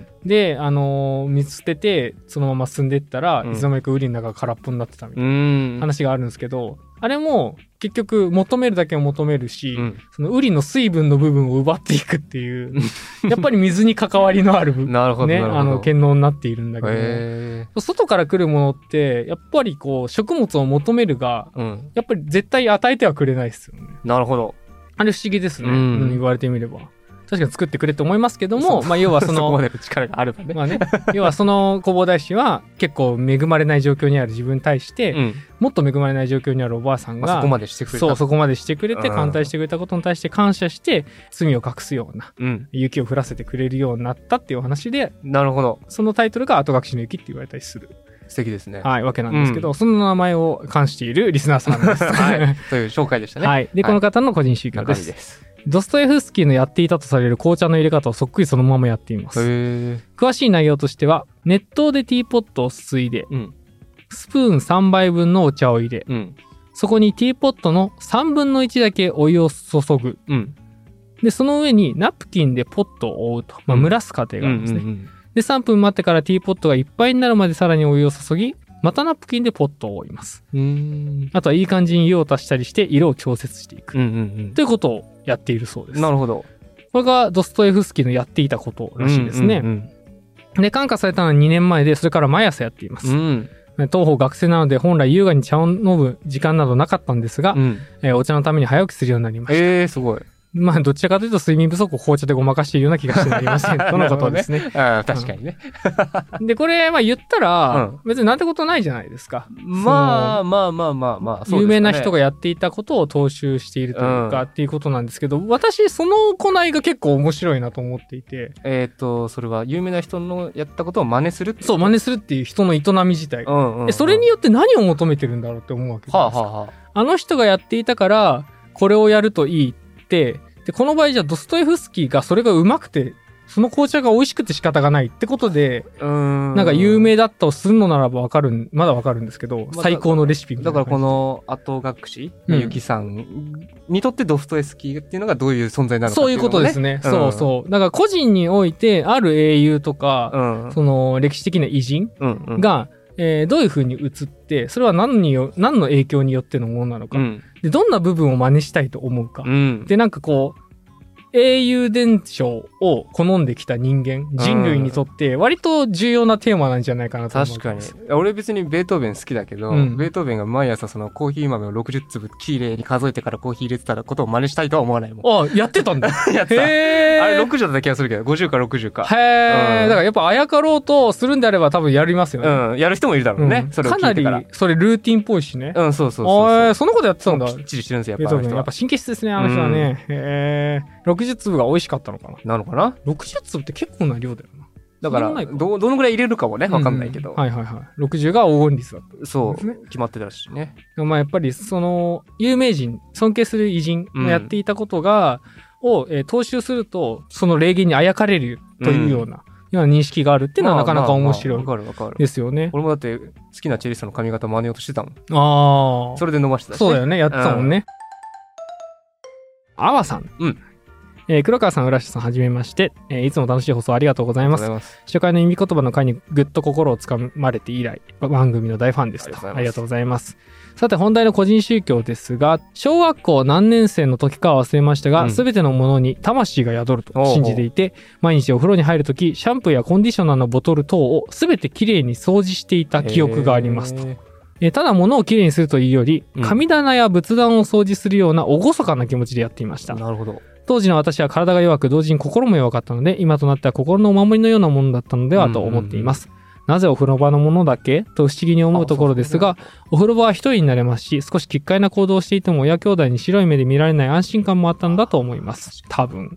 で、あのー、見捨ててそのまま進んでいったら、うん、いつの間にかウリの中が空っぽになってたみたいな話があるんですけど、あれも結局求めるだけを求めるし、うん、そのウリの水分の部分を奪っていくっていうやっぱり水に関わりのある部分ね、あの権能になっているんだけど、外から来るものってやっぱりこう食物を求めるが、うん、やっぱり絶対与えてはくれないですよね。 なるほど。 あれ不思議ですね、うん、言われてみれば。確かに作ってくれと思いますけども、まあ要はその、 そこまでの力があればね。 まあね、要はその弘法大師は結構恵まれない状況にある自分に対して、うん、もっと恵まれない状況にあるおばあさんが、まあ、 そこまでしてくれた。 そう、そこまでしてくれて、歓待してくれたことに対して感謝して、罪を隠すような、うん、雪を降らせてくれるようになったっていうお話で、 なるほど。 そのタイトルが後隠しの雪って言われたりする。 素敵ですね。 はい、わけなんですけど、うん、その名前を冠しているリスナーさんです。 はい。という紹介でしたね。 はい。で、この方の個人宗教です。ですドストエフスキーのやっていたとされる紅茶の入れ方をそっくりそのままやっています。へ詳しい内容としては、熱湯でティーポットをすすいで、うん、スプーンさんばいぶんのお茶を入れ、うん、そこにティーポットのさんぶんのいちだけお湯を注ぐ。うん、で、その上にナプキンでポットを覆うと。まあ、蒸らす過程があるんですね。うんうんうんうん、で、さんぷん待ってからティーポットがいっぱいになるまでさらにお湯を注ぎ、またナプキンでポットを覆います。うーんあとはいい感じに湯を足したりして色を調節していく、うんうんうん、ということをやっているそうです。 なるほど。 これがドストエフスキーのやっていたことらしいですね、うんうんうん、で感化されたのはにねんまえで、それから毎朝やっています、うん、当方学生なので本来優雅に茶を飲む時間などなかったんですが、うんえー、お茶のために早起きするようになりました。 えー、すごい。 まあ、どちらかというと睡眠不足を紅茶でごまかしているような気がしてなりません。とのことですね。 あ確かにね。 で、これ、まあ言ったら、うん、別になんてことないじゃないですか。 まあまあまあまあまあ、 そうですね。有名な人がやっていたことを踏襲しているというか、うん、っていうことなんですけど、私、その行いが結構面白いなと思っていて。 えっと、それは有名な人のやったことを真似するっていうそう、真似するっていう人の営み自体が、うんうんうん。それによって何を求めてるんだろうって思うわけじゃないですか。はあはあ、あの人がやっていたから、これをやるといいって、で、この場合じゃドストエフスキーがそれがうまくて、その紅茶が美味しくて仕方がないってことで、うーんなんか有名だったとするのならばわかる、まだわかるんですけど、まあ、最高のレシピみたいな。 だからこの後隠しのゆきさんにとってドストエフスキーっていうのがどういう存在なのかっていうの、ね、 そういうことですね、うん。そうそう。だから個人においてある英雄とか、うん、その歴史的な偉人が、うんうんえー、どういう風に映って、それは何によ、何の影響によってのものなのか、うん、で、どんな部分を真似したいと思うか、うん、で、なんかこう、英雄伝承を好んできた人間、人類にとって割と重要なテーマなんじゃないかなと思います。 確かに。俺別にベートーベン好きだけど、うん、ベートーベンが毎朝そのコーヒー豆をろくじゅっつぶきれいに数えてからコーヒー入れてたことを真似したいとは思わないもん。 あ、やってたんだ。 やってた。へー。あれろくじゅうだった気がするけど、ごじゅうかろくじゅうか。 へー。うん、だからやっぱあやかろうとするんであれば多分やりますよね。 うん。やる人もいるだろうね。うん、それを聞いてから。かなり、それルーティンっぽいしね。 うん、そうそうそうそう。 あー、そのことやってたんだ。 きっちりしてるんですよ、やっぱあの人は。 やっぱ神経質ですね、あの人はね。うん、へー。ろくじゅっつぶが美味しかったのかな。 なのかな ? ろくじゅっつぶって結構な量だよな。 だから、ど、どのぐらい入れるかもね、わかんないけど、 うんうん。はいはいはい。ろくじゅうが黄金率だった、 ね。そう、決まってたしね。 まあやっぱり、その、有名人、尊敬する偉人がやっていたことが、うん、を、えー、踏襲すると、その礼儀にあやかれるというような、うん、ような認識があるっていうのはなかなか面白い。わかるわかる。ですよね。 俺もだって好きなチェリストの髪型真似ようとしてたもん。 ああ。 それで伸ばしてたし、ね。 そうだよね。やってたもんね。あわさん。うん。えー、黒川さん、浦下さん、はじめまして、えー。いつも楽しい放送ありがとうございます。ます初回の意味言葉の回にぐっと心をつかまれて以来、番組の大ファンですと。ありがとうございます。さて、本題の個人宗教ですが、小学校何年生の時かは忘れましたが、すべ、うん、てのものに魂が宿ると信じていて、毎日お風呂に入るとき、シャンプーやコンディショナーのボトル等をすべてきれいに掃除していた記憶がありますと。えー、ただ物をきれいにするというより、神棚や仏壇を掃除するような厳かな気持ちでやっていました。 なるほど。 当時の私は体が弱く同時に心も弱かったので、今となっては心のお守りのようなものだったのではと思っています。うんうんうん、なぜお風呂場のものだけと不思議に思うところですが、お風呂場は一人になれますし、少し奇怪な行動をしていても親兄弟に白い目で見られない安心感もあったんだと思います。多分。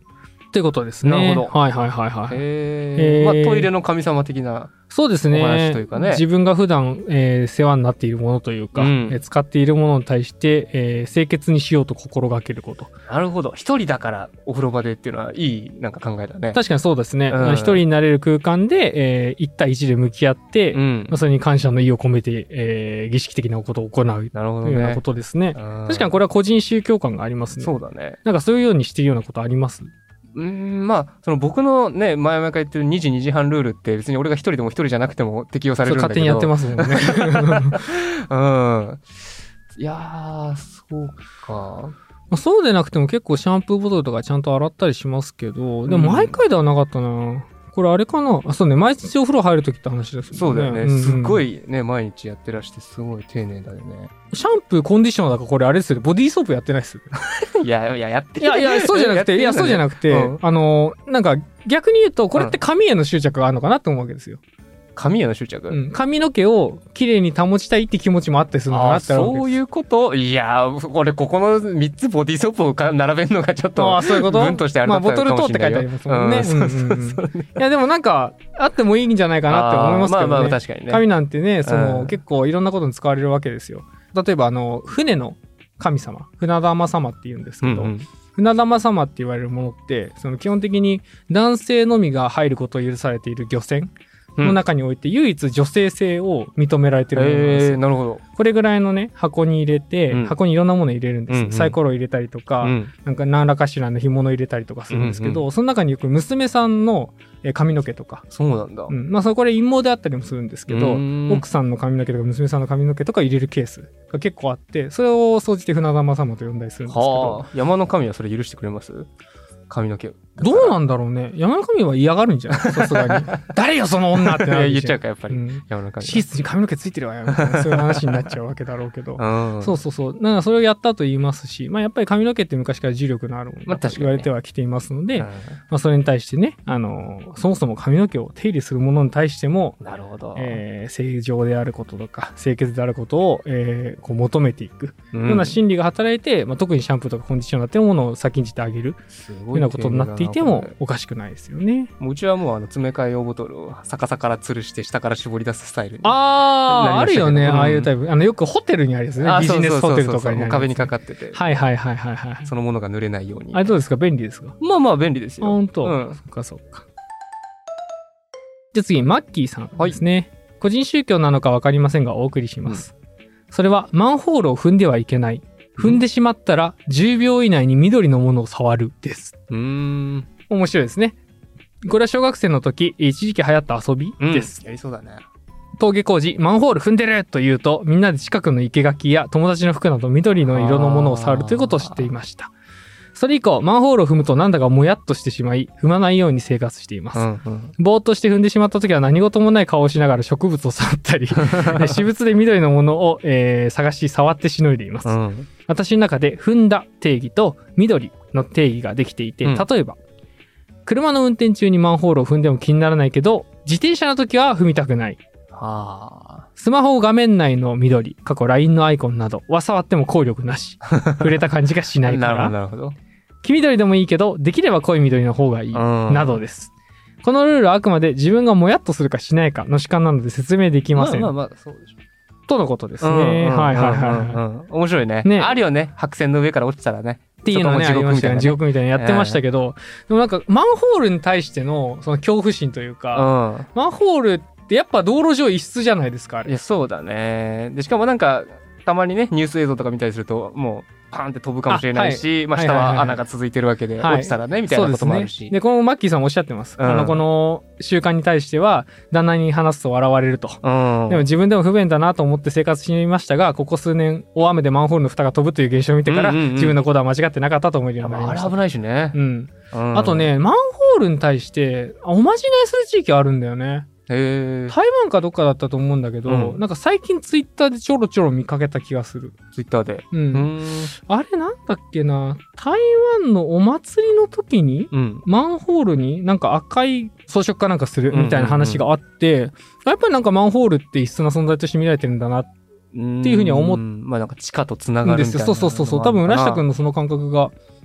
ってことですね。 なるほど。 はいはいはいはい。 へえ。まあトイレの神様的な。 そうですね。 お話というかね。 自分が普段、えー、世話になっているものというか、うん、えー、使っているものに対して、えー、清潔にしようと心がけること。 なるほど。一人だからお風呂場でっていうのはいいなんか考えだね。 確かにそうですね。一、うん、人になれる空間で、えー、一対一で向き合って、うん、まあ、それに感謝の意を込めて、えー、儀式的なことを行う。なるほどね。というようなことですね。確かにこれは個人宗教感がありますね。 そうだね。 なんかそういうようにしているようなことあります？ うん、まあ、その僕のね、前々から言ってるにじにじはんルールって別に俺が一人でも一人じゃなくても適用されるんだけど。 勝手にやってますもんね。 うん。いやー、そうか。 まあ、そうでなくても結構シャンプーボトルとかちゃんと洗ったりしますけど、でも毎回ではなかったな。うんこれあれかなあ、そうね。毎日お風呂入るときって話ですもんね。 そうだよね。うんうん、すごいね、毎日やってらして、すごい丁寧だよね。 シャンプー、コンディショナーだからこれあれですよね。ボディーソープやってないっす。 いや、いや、やってる。 いや、いや、そうじゃなくて、ね、いや、そうじゃなくて、うん、あの、なんか、逆に言うと、これって髪への執着があるのかなって思うわけですよ。 髪への執着、 うん、髪の毛を綺麗に保ちたいって気持ちもあってするのかなって思うわけです。 そういうこといやー、俺ここのみっつボディーソープを並べるのがちょっと、 ああ、そういうこと文としてあれだったかもしれないよ。 まあ、ボトル等って書いてありますもんね。うん、そうそうそう。いや、でもなんか、あってもいいんじゃないかなって思いますけどね。 まあまあ、確かにね。 髪なんてね、その、結構いろんなことに使われるわけですよ。例えば、あの、船の神様、船玉様って言うんですけど、うんうん船玉様って言われるものって、その基本的に男性のみが入ることを許されている漁船の中において唯一女性性を認められているものなんですよ。 えー、なるほど。 これぐらいのね、箱に入れて、うん、箱にいろんなもの入れるんですよ。うんうん、サイコロ入れたりとか、うん、なんか何らかしらの干物入れたりとかするんですけど、うんうん、その中によく娘さんの髪の毛とか。 そうなんだ。 うん。まあ、そこで陰謀であったりもするんですけど、奥さんの髪の毛とか娘さんの髪の毛とか入れるケースが結構あって、それを総じて船玉様と呼んだりするんですけど。 山の神はそれ許してくれます？髪の毛。 どうなんだろうね。山の神は嫌がるんじゃないさすがに。誰よその女ってなる。 言っちゃうかやっぱり。うん、 山の神。シーツに髪の毛ついてるわよみたいなそういう話になっちゃうわけだろうけど。そうそうそう。だからそれをやったと言いますし、まあやっぱり髪の毛って昔から重力のあるものと言われてはきていますので、まあ、ねまあそれに対してね、あのそもそも髪の毛を手入れするものに対しても、 なるほど。 えー、正常であることとか清潔であることを、えー、こう求めていく、うん、ような心理が働いて、まあ特にシャンプーとかコンディショナーっていうものを先んじてあげるようなことになっていてもおかしくないですよね。 もううちはもうあの詰め替え用ボトルを逆さから吊るして下から絞り出すスタイルにあああるよね、うん、ああいうタイプあのよくホテルにあるやつねビジネスホテルとかにある壁にかかっててはいはいはいはいはいそのものが濡れないようにあれどうですか便利ですか？ まあまあ便利ですよ。 あ本当、うん、そっかそっか。じゃあ次マッキーさんですね、はい、個人宗教なのか分かりませんがお送りします、うん、それはマンホールを踏んではいけない踏んでしまったらじゅうびょう以内に緑のものを触るです。 うーん面白いですね。これは小学生の時一時期流行った遊びです、 うん、やりそうだね。 登下校時マンホール踏んでると言うとみんなで近くの生垣や友達の服など緑の色のものを触るということを知っていました。それ以降マンホールを踏むとなんだかもやっとしてしまい踏まないように生活しています、うんうん、ぼーっとして踏んでしまった時は何事もない顔をしながら植物を触ったり私物で緑のものを、えー、探し触ってしのいでいます、うん、私の中で踏んだ定義と緑の定義ができていて、例えば、うん、車の運転中にマンホールを踏んでも気にならないけど自転車の時は踏みたくない。 はあ、 スマホ画面内の緑過去 ライン のアイコンなどは触っても効力なし触れた感じがしないからなるほど黄緑でもいいけどできれば濃い緑の方がいいなどです。このルールはあくまで自分がもやっとするかしないかの主観なので説明できません。 まあまあまあそうでしょとのことですね、うんうんうんうん、はいはいはい、 面白い ね, ねあるよね白線の上から落ちたらねっていうのはね、地獄みたいな、地獄みたいなやってましたけど、でもなんか、マンホールに対しての、その恐怖心というか、うん、マンホールってやっぱ道路上異質じゃないですか、あれ。 いや、そうだね。で、しかもなんか、たまにね、ニュース映像とか見たりすると、もう、パーンって飛ぶかもしれないし、はい、まあ下は穴が続いてるわけで、はい、落ちたらね、みたいなこともあるし。 で、ね、このマッキーさんもおっしゃってます。うん、あの、この習慣に対しては、旦那に話すと笑われると。うん、でも自分でも不便だなと思って生活していましたが、ここ数年、大雨でマンホールの蓋が飛ぶという現象を見てから、うんうんうん、自分のことは間違ってなかったと思えるようになりました。 あれ危ないしね。 うん。うん、あとね、マンホールに対して、おまじないする地域あるんだよね。 へ台湾かどっかだったと思うんだけど、うん、なんか最近ツイッターでちょろちょろ見かけた気がする。 ツイッターで。 うん。うんあれなんだっけな、台湾のお祭りの時に、うん、マンホールになんか赤い装飾かなんかするみたいな話があって、うんうんうん、やっぱりなんかマンホールって異質な存在として見られてるんだなっていうふうには思っまあなんか地下とつながるみたいな。 そうそうそうそう。多分浦下くんのその感覚が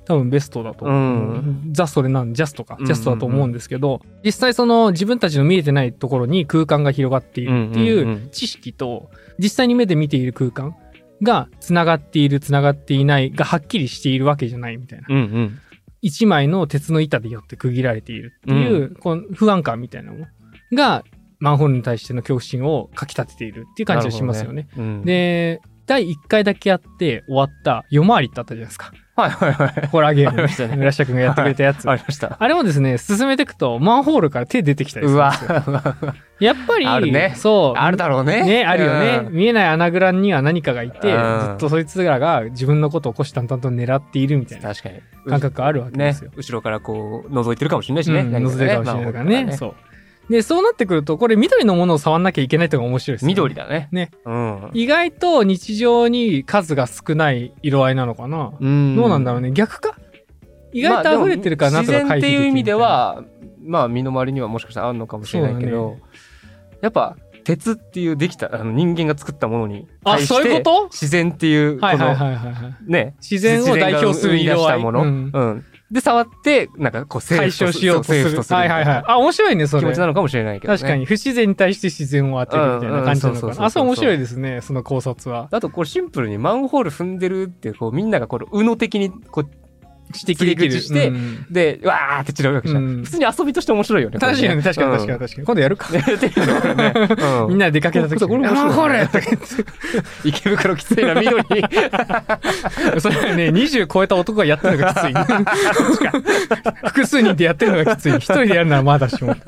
多分ベストだと思う。うん、ザそれなんジャストか、ジャストだと思うんですけど、うんうんうん、実際その自分たちの見えてないところに空間が広がっているっていう知識と、実際に目で見ている空間が繋がっている繋がっていないがはっきりしているわけじゃないみたいな。うんうん、一枚の鉄の板でよって区切られているっていう、うん、この不安感みたいなものがマンホールに対しての恐怖心をかき立てているっていう感じがしますよね。ね、うん、で、だいいっかいだけやって終わった夜回りってあったじゃないですか。はいはいはい。ホラーゲームね。村下くんがやってくれたやつ。 ありました。 あれもですね、進めていくと、マンホールから手出てきたりするんですよ。うわ。やっぱり、 あるね。 そう。 あるだろうね。 ね、あるよね。うん、見えない穴蔵には何かがいて、ずっとそいつらが自分のことを虎視眈々と狙っているみたいな。確かに。感覚あるわけですよ。 ね、後ろからこう、覗いてるかもしれないしね。うん、 覗いてるかもしれないからね。そう。で、そうなってくると、これ緑のものを触んなきゃいけないってのが面白いですね。 緑だね。 ね。うん。意外と日常に数が少ない色合いなのかな。うん。どうなんだろうね。逆か意外と溢れてるかなとか回避できる。自然っていう意味では、まあ身の回りにはもしかしたらあるのかもしれないけど、ね、やっぱ、鉄っていうできた、あの人間が作ったものに対して、あ、そういうこと自然っていう、この、はいはいはいはい、ね。 自然を代表する色合い。 もの。うん。うんで、触って、なんか、こう、 解消しようとする。はいはいはい。あ、面白いね、それ。 気持ちなのかもしれないけどね。 確かに、不自然に対して自然を当てるみたいな感じなのかな。あ、そう面白いですね、その考察は。 あと、これシンプルにマンホール踏んでるって、こう、みんながこれ、うの的に、こう、 指摘できる。 して、うん、で、わーって散らうわけじゃん、うん。普通に遊びとして面白いよね。 確かに、確かに、確かに、確かに。今度やるか。やってみるのこれね。うん、みんなで出かけた時に。これ面白い。これ池袋きついな、緑。 それはね、にじゅう超えた男がやってるのがきつい。確か複数人でやってるのがきつい。一人でやるならまだしも。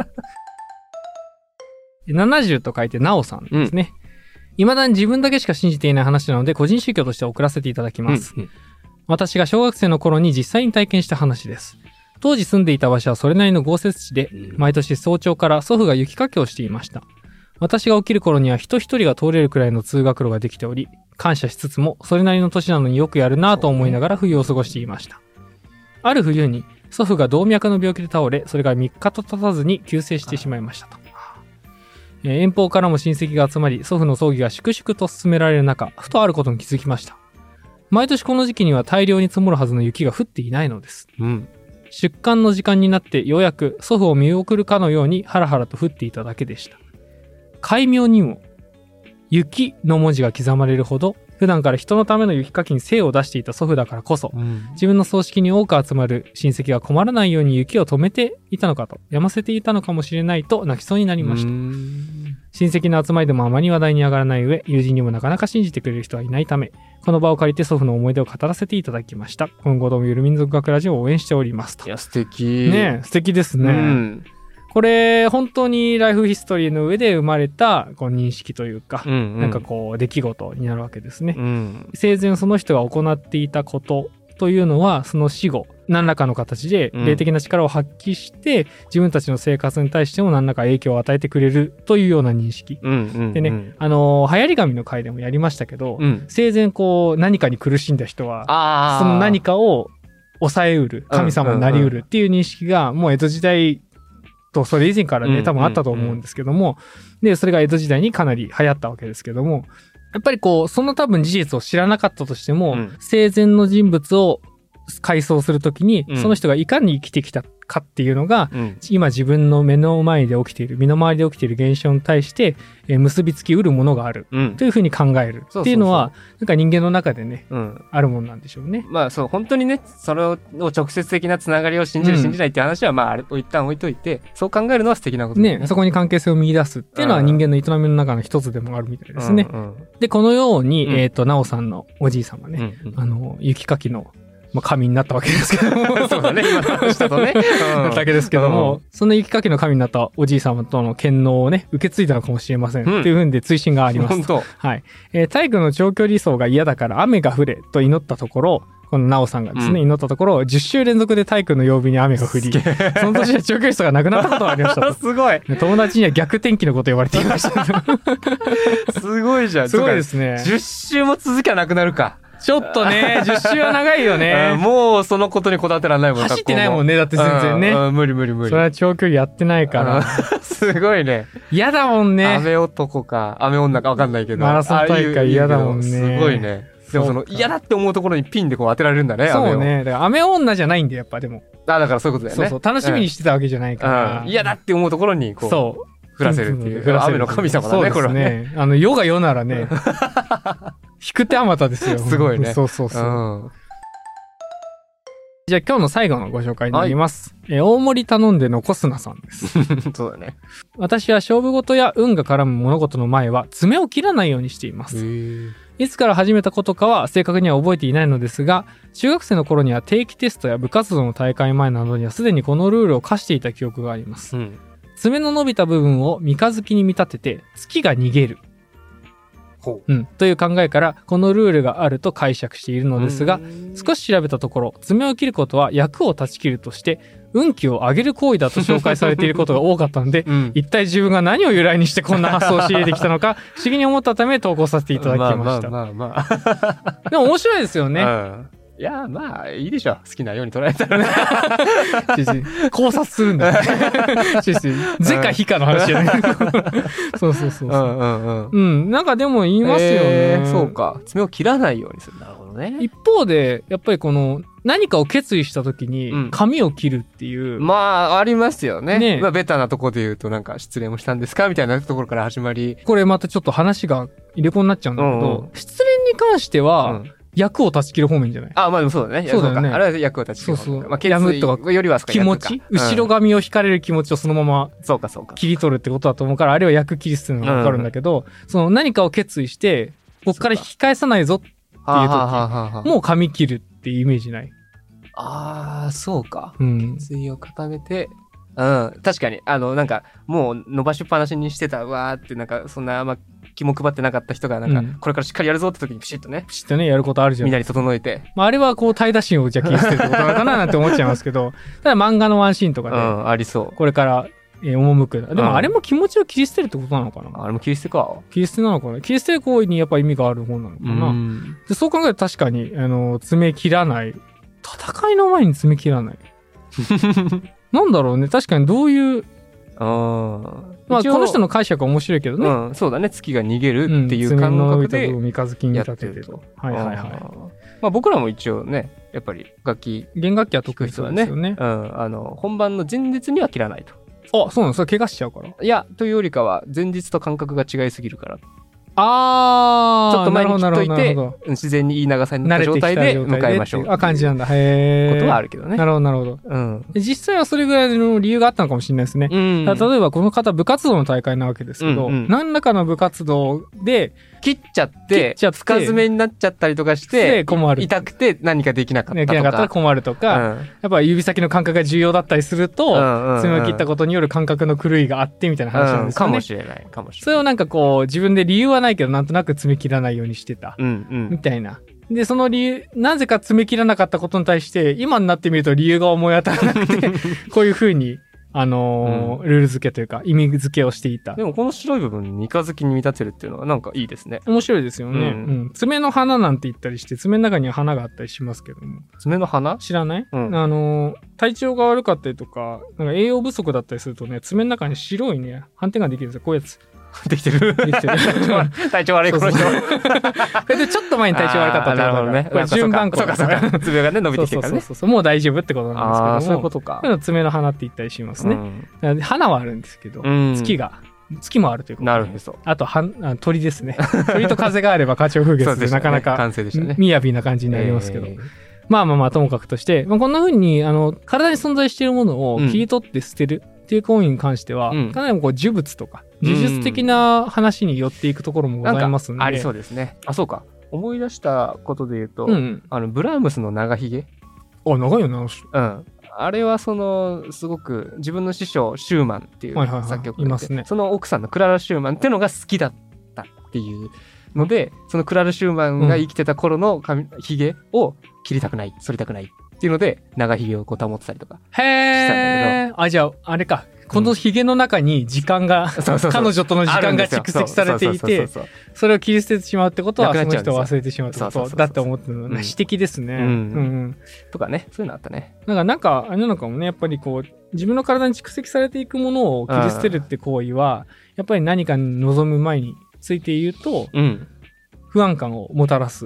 ななじゅうと書いて、なおさんですね。うん、未だに自分だけしか信じていない話なので、個人宗教として送らせていただきます。うんうん、私が小学生の頃に実際に体験した話です。当時住んでいた場所はそれなりの豪雪地で、毎年早朝から祖父が雪かきをしていました。私が起きる頃には人一人が通れるくらいの通学路ができており、感謝しつつも、それなりの年なのによくやるなぁと思いながら冬を過ごしていました。ある冬に、祖父が動脈の病気で倒れ、それがみっかと経たずに急逝してしまいましたと。えー、遠方からも親戚が集まり、祖父の葬儀が粛々と進められる中、ふとあることに気づきました。毎年この時期には大量に積もるはずの雪が降っていないのです。うん、出棺の時間になってようやく祖父を見送るかのようにハラハラと降っていただけでした。戒名にも雪の文字が刻まれるほど普段から人のための雪かきに精を出していた祖父だからこそ、うん、自分の葬式に多く集まる親戚が困らないように雪を止めていたのかと、やませていたのかもしれないと泣きそうになりました。親戚の集まりでもあまり話題に上がらない上、友人にもなかなか信じてくれる人はいないため、この場を借りて祖父の思い出を語らせていただきました。今後ともゆる民族学ラジオを応援しておりますと。 いや、素敵。 ねえ、素敵ですね。うん、これ、本当にライフヒストリーの上で生まれたこう認識というか、うんうん、なんかこう、出来事になるわけですね。うん、生前その人が行っていたことというのは、その死後、何らかの形で霊的な力を発揮して、うん、自分たちの生活に対しても何らか影響を与えてくれるというような認識。うんうんうん、でね、あのー、流行り紙の回でもやりましたけど、うん、生前こう、何かに苦しんだ人は、その何かを抑えうる、神様になりうるっていう認識が、もう江戸時代とそれ以前からね、多分あったと思うんですけども、で、それが江戸時代にかなり流行ったわけですけども、やっぱりこう、その多分事実を知らなかったとしても、うん、生前の人物を回想するときに、うん、その人がいかに生きてきたかっていうのが、うん、今自分の目の前で起きている、身の回りで起きている現象に対して、えー、結びつきうるものがある、うん、というふうに考えるっていうのは、そうそうそう、なんか人間の中でね、うん、あるもんなんでしょうね。 まあそう、本当にね、それを直接的なつながりを信じる、信じないっていう話は、まああれを一旦置いといて、そう考えるのは素敵なことね。ね、そこに関係性を見出すっていうのは人間の営みの中の一つでもあるみたいですね。うんうん、で、このように、うん、えっと、なおさんのおじい様ね、うんうん、あの、雪かきの、まあ、神になったわけですけども。 そうだね、今の話だとね。 うん、だけですけども、うん、その雪かきの神になったおじい様との剣能をね、受け継いだのかもしれません。うん、っていうふうに追伸があります。 本当。 はい。えー、体育の長距離走が嫌だから雨が降れと祈ったところ、このなおさんがですね、うん、祈ったところ、じゅっ週連続で体育の曜日に雨が降り、その年で長距離走がなくなったことがありましたと。 すごい。 友達には逆天気のこと言われていました。 すごいじゃん。 すごいですね。 じゅっ週も続きゃなくなるか。 ちょっとね、じゅっ週は長いよね。 もうそのことにこだわってらんないもん。 走ってないもんね、だって全然ね。 うんうん、無理無理無理。 それは長距離やってないから。 すごいね。 嫌だもんね。 雨男か、雨女かわかんないけど。 マラソン大会嫌だもんね。 すごいね。 でもその嫌だって思うところにピンでこう当てられるんだね。 そうね。だから雨女じゃないんだよ、やっぱでも。 あ、だからそういうことだよね。 そうそう。楽しみにしてたわけじじゃないから、 うん、嫌だって思うところにこうそう降らせるっていう、うん、雨の神様だね、これはね。 あの世が世ならね引く手あまたですよ。 すごいね。 そうそうそう、うん、じゃあ今日の最後のご紹介になります、はい、え大盛り頼んで残すなさんですそうだね。 私は勝負事や運が絡む物事の前は爪を切らないようにしています。いつから始めたことかは正確には覚えていないのですが、中学生の頃には定期テストや部活動の大会前などにはすでにこのルールを課していた記憶があります、うん、爪の伸びた部分を三日月に見立てて月が逃げる、うん、という考えからこのルールがあると解釈しているのですが、少し調べたところ爪を切ることは役を断ち切るとして運気を上げる行為だと紹介されていることが多かったので、うん、一体自分が何を由来にしてこんな発想を仕入れてきたのか不思議に思ったため投稿させていただきました。まあまあまあまあでも面白いですよね、うん、 いやまあいいでしょ、好きなように捉えたらね考察するんだね是か非かの話じゃないそうそうそうそう、うんうんうんうん、なんかでも言いますよね、 えー、そうか、爪を切らないようにする。なるほどね。 一方でやっぱりこの何かを決意した時に髪を切るっていう、 うん、まあありますよね。ね、まあ、ベタなところで言うとなんか失恋もしたんですかみたいなところから始まり、 これまたちょっと話が入れ子になっちゃうんだけど、うんうん、失恋に関しては、うん、役を断ち切る方面じゃない？ あ、まあでもそうだね。 そうだよね。 あれは役を断ち切る。そうそう。まあ、決意とかよりは気持ち、後ろ髪を引かれる気持ちをそのままそうかそうか切り取るってことだと思うから、あれは役切りするのがわかるんだけど、うん、その何かを決意してここから引き返さないぞっていう時、もう髪切るっていうイメージない？ ああ、そうか。うん。決意を固めて、うん、確かに、あの、なんか、もう伸ばしっぱなしにしてた、わーって、なんか、そんな、まあ、気も配ってなかった人が、なんか、うん、これからしっかりやるぞって時にピシッとね。 ピシッとね、やることあるじゃん。 みんなに整えて。 まあ、あれはこう、怠惰心をじゃあ消してるってことなのかななんて思っちゃいますけど、ただ漫画のワンシーンとかで、うん、 ありそう。 これから、えー、赴く。でも、あれも気持ちを切り捨てるってことなのかな、 うん、あれも切り捨てか。 切り捨てなのかな。切り捨てる行為にやっぱ意味がある方なのかな。うん、でそう考えると確かに、あの、爪切らない。戦いの前に爪切らない。なんだろうね。確かにどういう、あまあ、この人の解釈は面白いけどね、 うん、そうだね。月が逃げるっていう感覚で、 うん、三日月に見立ててと。はいはいはい。 まあ僕らも一応ね、やっぱり楽器、 弦楽器は得意そうですよね。 うん、あの本番の前日には切らないと。あ、そうなの？それ怪我しちゃうから？ いや、というよりかは前日と感覚が違いすぎるから。 あー、ちょっと前に切っといて自然にいい長さになった状態で迎えましょう。 あ、感じなんだ。へー。 ことはあるけどね。 なるほどなるほど。うん。実際はそれぐらいの理由があったのかもしれないですね。うん、例えばこの方部活動の大会なわけですけど、うんうん、何らかの部活動で切っちゃって深爪になっちゃったりとかして困る。痛くて何かできなかったとか。 できなかったら困るとか、うん、やっぱ指先の感覚が重要だったりすると、うんうん、爪を切ったことによる感覚の狂いがあってみたいな話なんですよね。 うん、かもしれないかもしれない。 それをなんかこう自分で理由はないけどなんとなく爪切らないようにしてた、うんうん、みたいな。でその理由なぜか爪切らなかったことに対して今になってみると理由が思い当たらなくてこういう風にあのーうん、ルール付けというか意味付けをしていた。 でもこの白い部分に三日月に見立てるっていうのはなんかいいですね。 面白いですよね、うんうん、爪の花なんて言ったりして爪の中には花があったりしますけども。 爪の花知らない、うん、あのー、体調が悪かったりとかなんか栄養不足だったりするとね爪の中に白いね斑点ができるんですよ。こういうやつできてるできてる体調悪いこの人でちょっと前に体調悪かったってことだね。これ順番こそうかそうか爪がね伸びてきてるからね。 そうそうそうもう大丈夫ってことなんですけども。 あそういうことか。 爪の花って言ったりしますね、うん、花はあるんですけど、うん、月が月もあるということ。 なるほど。 あとは鳥ですね。鳥と風があれば花鳥風月でなかなかみやびな感じになりますけど、えー、まあまあまあともかくとして、まあ、こんな風にあの体に存在しているものを切り取って捨てる、うんっていう行為に関しては、うん、かなりこう呪物とか呪術的な話に寄っていくところもございますので、 ありそうですね。あ、そうか。思い出したことで言うと、うんうん、あのブラームスの長ひげ。 あ、長いよな。うん。 あれはそのすごく自分の師匠シューマンっていう作曲家、 いますね。 その奥さんのクララ・シューマンっていうのが好きだったっていうので、そのクララ・シューマンが生きてた頃の髪ひげを切りたくない、剃りたくない。っていうので長ひげをこう保ってたりとかしたんだけど。 へー。あ、じゃああれか。このひげの中に時間が、うん、そうそうそう彼女との時間が蓄積されていて、それを切り捨ててしまうってことはその人を忘れてしまうってことだって思ってるのが詩的ですね、うんうんうん。 とかね、そういうのあったね。 なんかなんかあれなのかもね、やっぱりこう自分の体に蓄積されていくものを切り捨てるって行為は、やっぱり何かに臨む前について言うと、うん、不安感をもたらす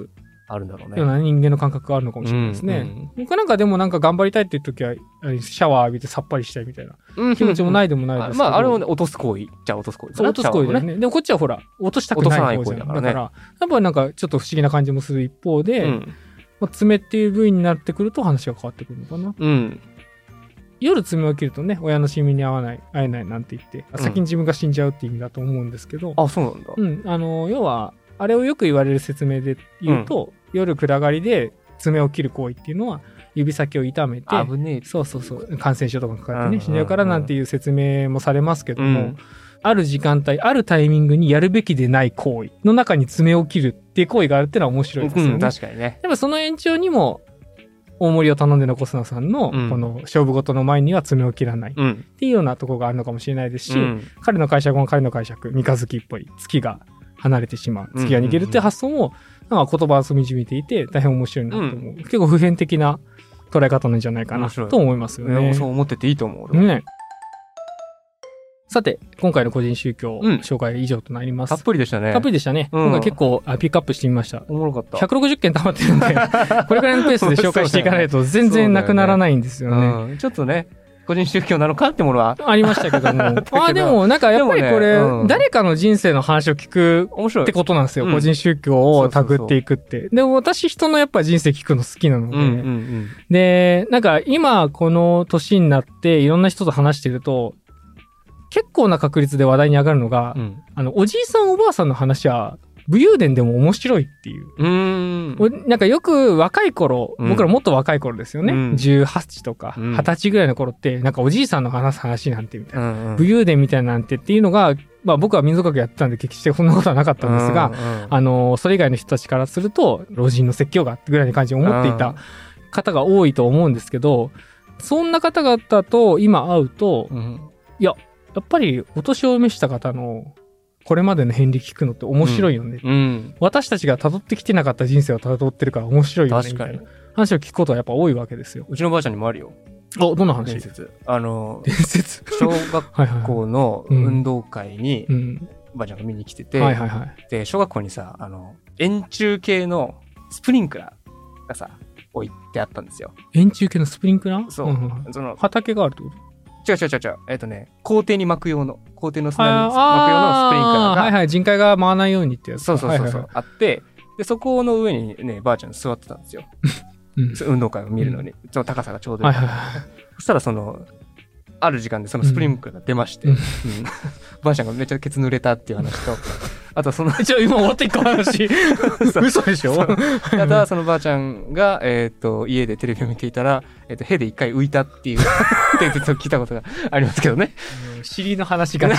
あるんだろうね。 ような人間の感覚があるのかもしれないですね。うんうん、僕なんかでもなんか頑張りたいっていう時は、シャワー浴びてさっぱりしたいみたいな気持ちもないでもないですけど。 まあ、あれを、ね、落とす行為。じゃあ落とす行為。 そう、落とす行為だよね。でもこっちはほら、落としたくない方じゃん。だから、ね、だから、やっぱりなんかちょっと不思議な感じもする一方で、うんまあ、爪っていう部位になってくると話が変わってくるのかな。うん。夜爪を切るとね、親のシミに合わない、会えないなんて言って、うん、先に自分が死んじゃうっていう意味だと思うんですけど。 あ、そうなんだ。 うん。あの、要は、あれをよく言われる説明で言うと、うん、夜暗がりで爪を切る行為っていうのは、指先を痛めて、 危ねえ。 そうそうそう、感染症とかかかってね、死んじゃうからなんていう説明もされますけども、うん、ある時間帯、あるタイミングにやるべきでない行為の中に爪を切るっていう行為があるっていうのは面白いですよね。 うん、確かにね。 でもその延長にも、大盛りを頼んでのコスナさんの、この勝負事の前には爪を切らないっていうようなところがあるのかもしれないですし、うん、彼の解釈も彼の解釈、三日月っぽい、月が離れてしまう、月が逃げるっていう発想も、なんか言葉を積みじみていて、大変面白いなと思う。うん、結構普遍的な捉え方なんじゃないかなと思いますよね。 そう思ってていいと思う。 ね。さて、今回の個人宗教紹介以上となります。 たっぷりでしたね。 たっぷりでしたね。うん、今回結構ピックアップしてみました。 おもろかった。 ひゃくろくじゅっけん溜まってるんで、これくらいのペースで紹介していかないと全然なくならないんですよね。 うん、ちょっとね、個人宗教なのかってものはありましたけども。あ、でもなんかやっぱりこれ、ねうん、誰かの人生の話を聞くってことなんですよ。個人宗教をたぐっていくって。そうそうそうでも私人のやっぱ人生聞くの好きなので。うんうんうん、で、なんか今この年になっていろんな人と話してると、結構な確率で話題に上がるのが、うん、あの、おじいさんおばあさんの話は、武勇伝でも面白いっていう。うーん。なんかよく若い頃、うん、僕らもっと若い頃ですよね。うん、じゅうはちとか、はたちぐらいの頃って、なんかおじいさんの話す話なんてみたいな。うんうん、武勇伝みたいなんてっていうのが、まあ僕は民族学やってたんで決してそんなことはなかったんですが、うんうん、あの、それ以外の人たちからすると、老人の説教がぐらいの感じに思っていた方が多いと思うんですけど、そんな方々と今会うと、うん、いや、やっぱりお年を召した方のこれまでの遍歴聞くのって面白いよね、うんうん、私たちが辿ってきてなかった人生を辿ってるから面白いよねみたいな話を聞くことはやっぱ多いわけですよ。 うちのばあちゃんにもあるよ。 あ、どんな話？ 伝説。あの伝説小学校の運動会にばあちゃんが見に来てて、はいはいはい、で小学校にさあの円柱形のスプリンクラーがさ置いてあったんですよ。 円柱形のスプリンクラー？ そう、うんうん、その畑があるってこと？ 違う違う違う違う。えっ、ー、とね、校庭に巻く用の、校庭の砂に巻く用のスプリンクラーが。 はいはい、人海が回らないようにってやつ。 そうそうそうそう、はいはいはい。あって、で、そこの上にね、ばあちゃん座ってたんですよ。うん、運動会を見るのに。うん、その高さがちょうどいい。はいはいはい、そしたらその、ある時間でそのスプリンクラーが出まして、うんうん、ばあちゃんがめっちゃケツ濡れたっていう話と、あとその一応今終わって一個話嘘でしょ。 ただそのばあちゃんが、えー、と家でテレビを見ていたら、えー、とヘで一回浮いたっていう伝説を聞いたことがありますけどね。 尻の話が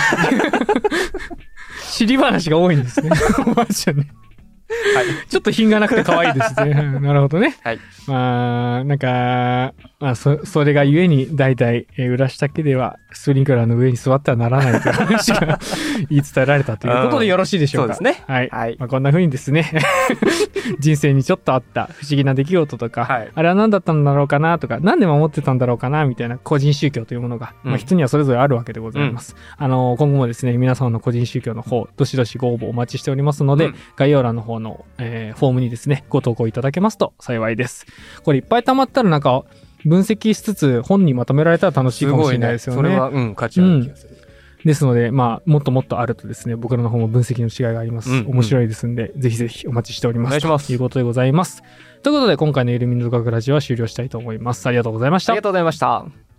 尻話が多いんですねおばあちゃんね。はい、ちょっと品がなくて可愛いですね。なるほどね。はい。まあ、なんか、まあ、そ、それがゆえに、だいたい、えー、浦下家では、スプリンクラーの上に座ってはならないという話が言い伝えられたということでよろしいでしょうか。 そうですね。 はい。はい、まあ、こんな風にですね、人生にちょっとあった不思議な出来事とか、はい、あれは何だったんだろうかなとか、何で守ってたんだろうかなみたいな個人宗教というものが、うん、まあ、人にはそれぞれあるわけでございます。うん、あの、今後もですね、皆様の個人宗教の方、どしどしご応募お待ちしておりますので、うん、概要欄の方の、えー、フォームにですね、ご投稿いただけますと幸いです。これいっぱい溜まったらなんか、分析しつつ本にまとめられたら楽しいかもしれないですよね。 すごいね。それは、うん、価値ある気がする。 うん、ですので、まあ、もっともっとあるとですね、僕らの方も分析の違いがあります。うんうん、面白いですんで、ぜひぜひお待ちしております。 お願いします。 ということでございます。ということで、今回のゆるみの学ラジオは終了したいと思います。ありがとうございました。 ありがとうございました。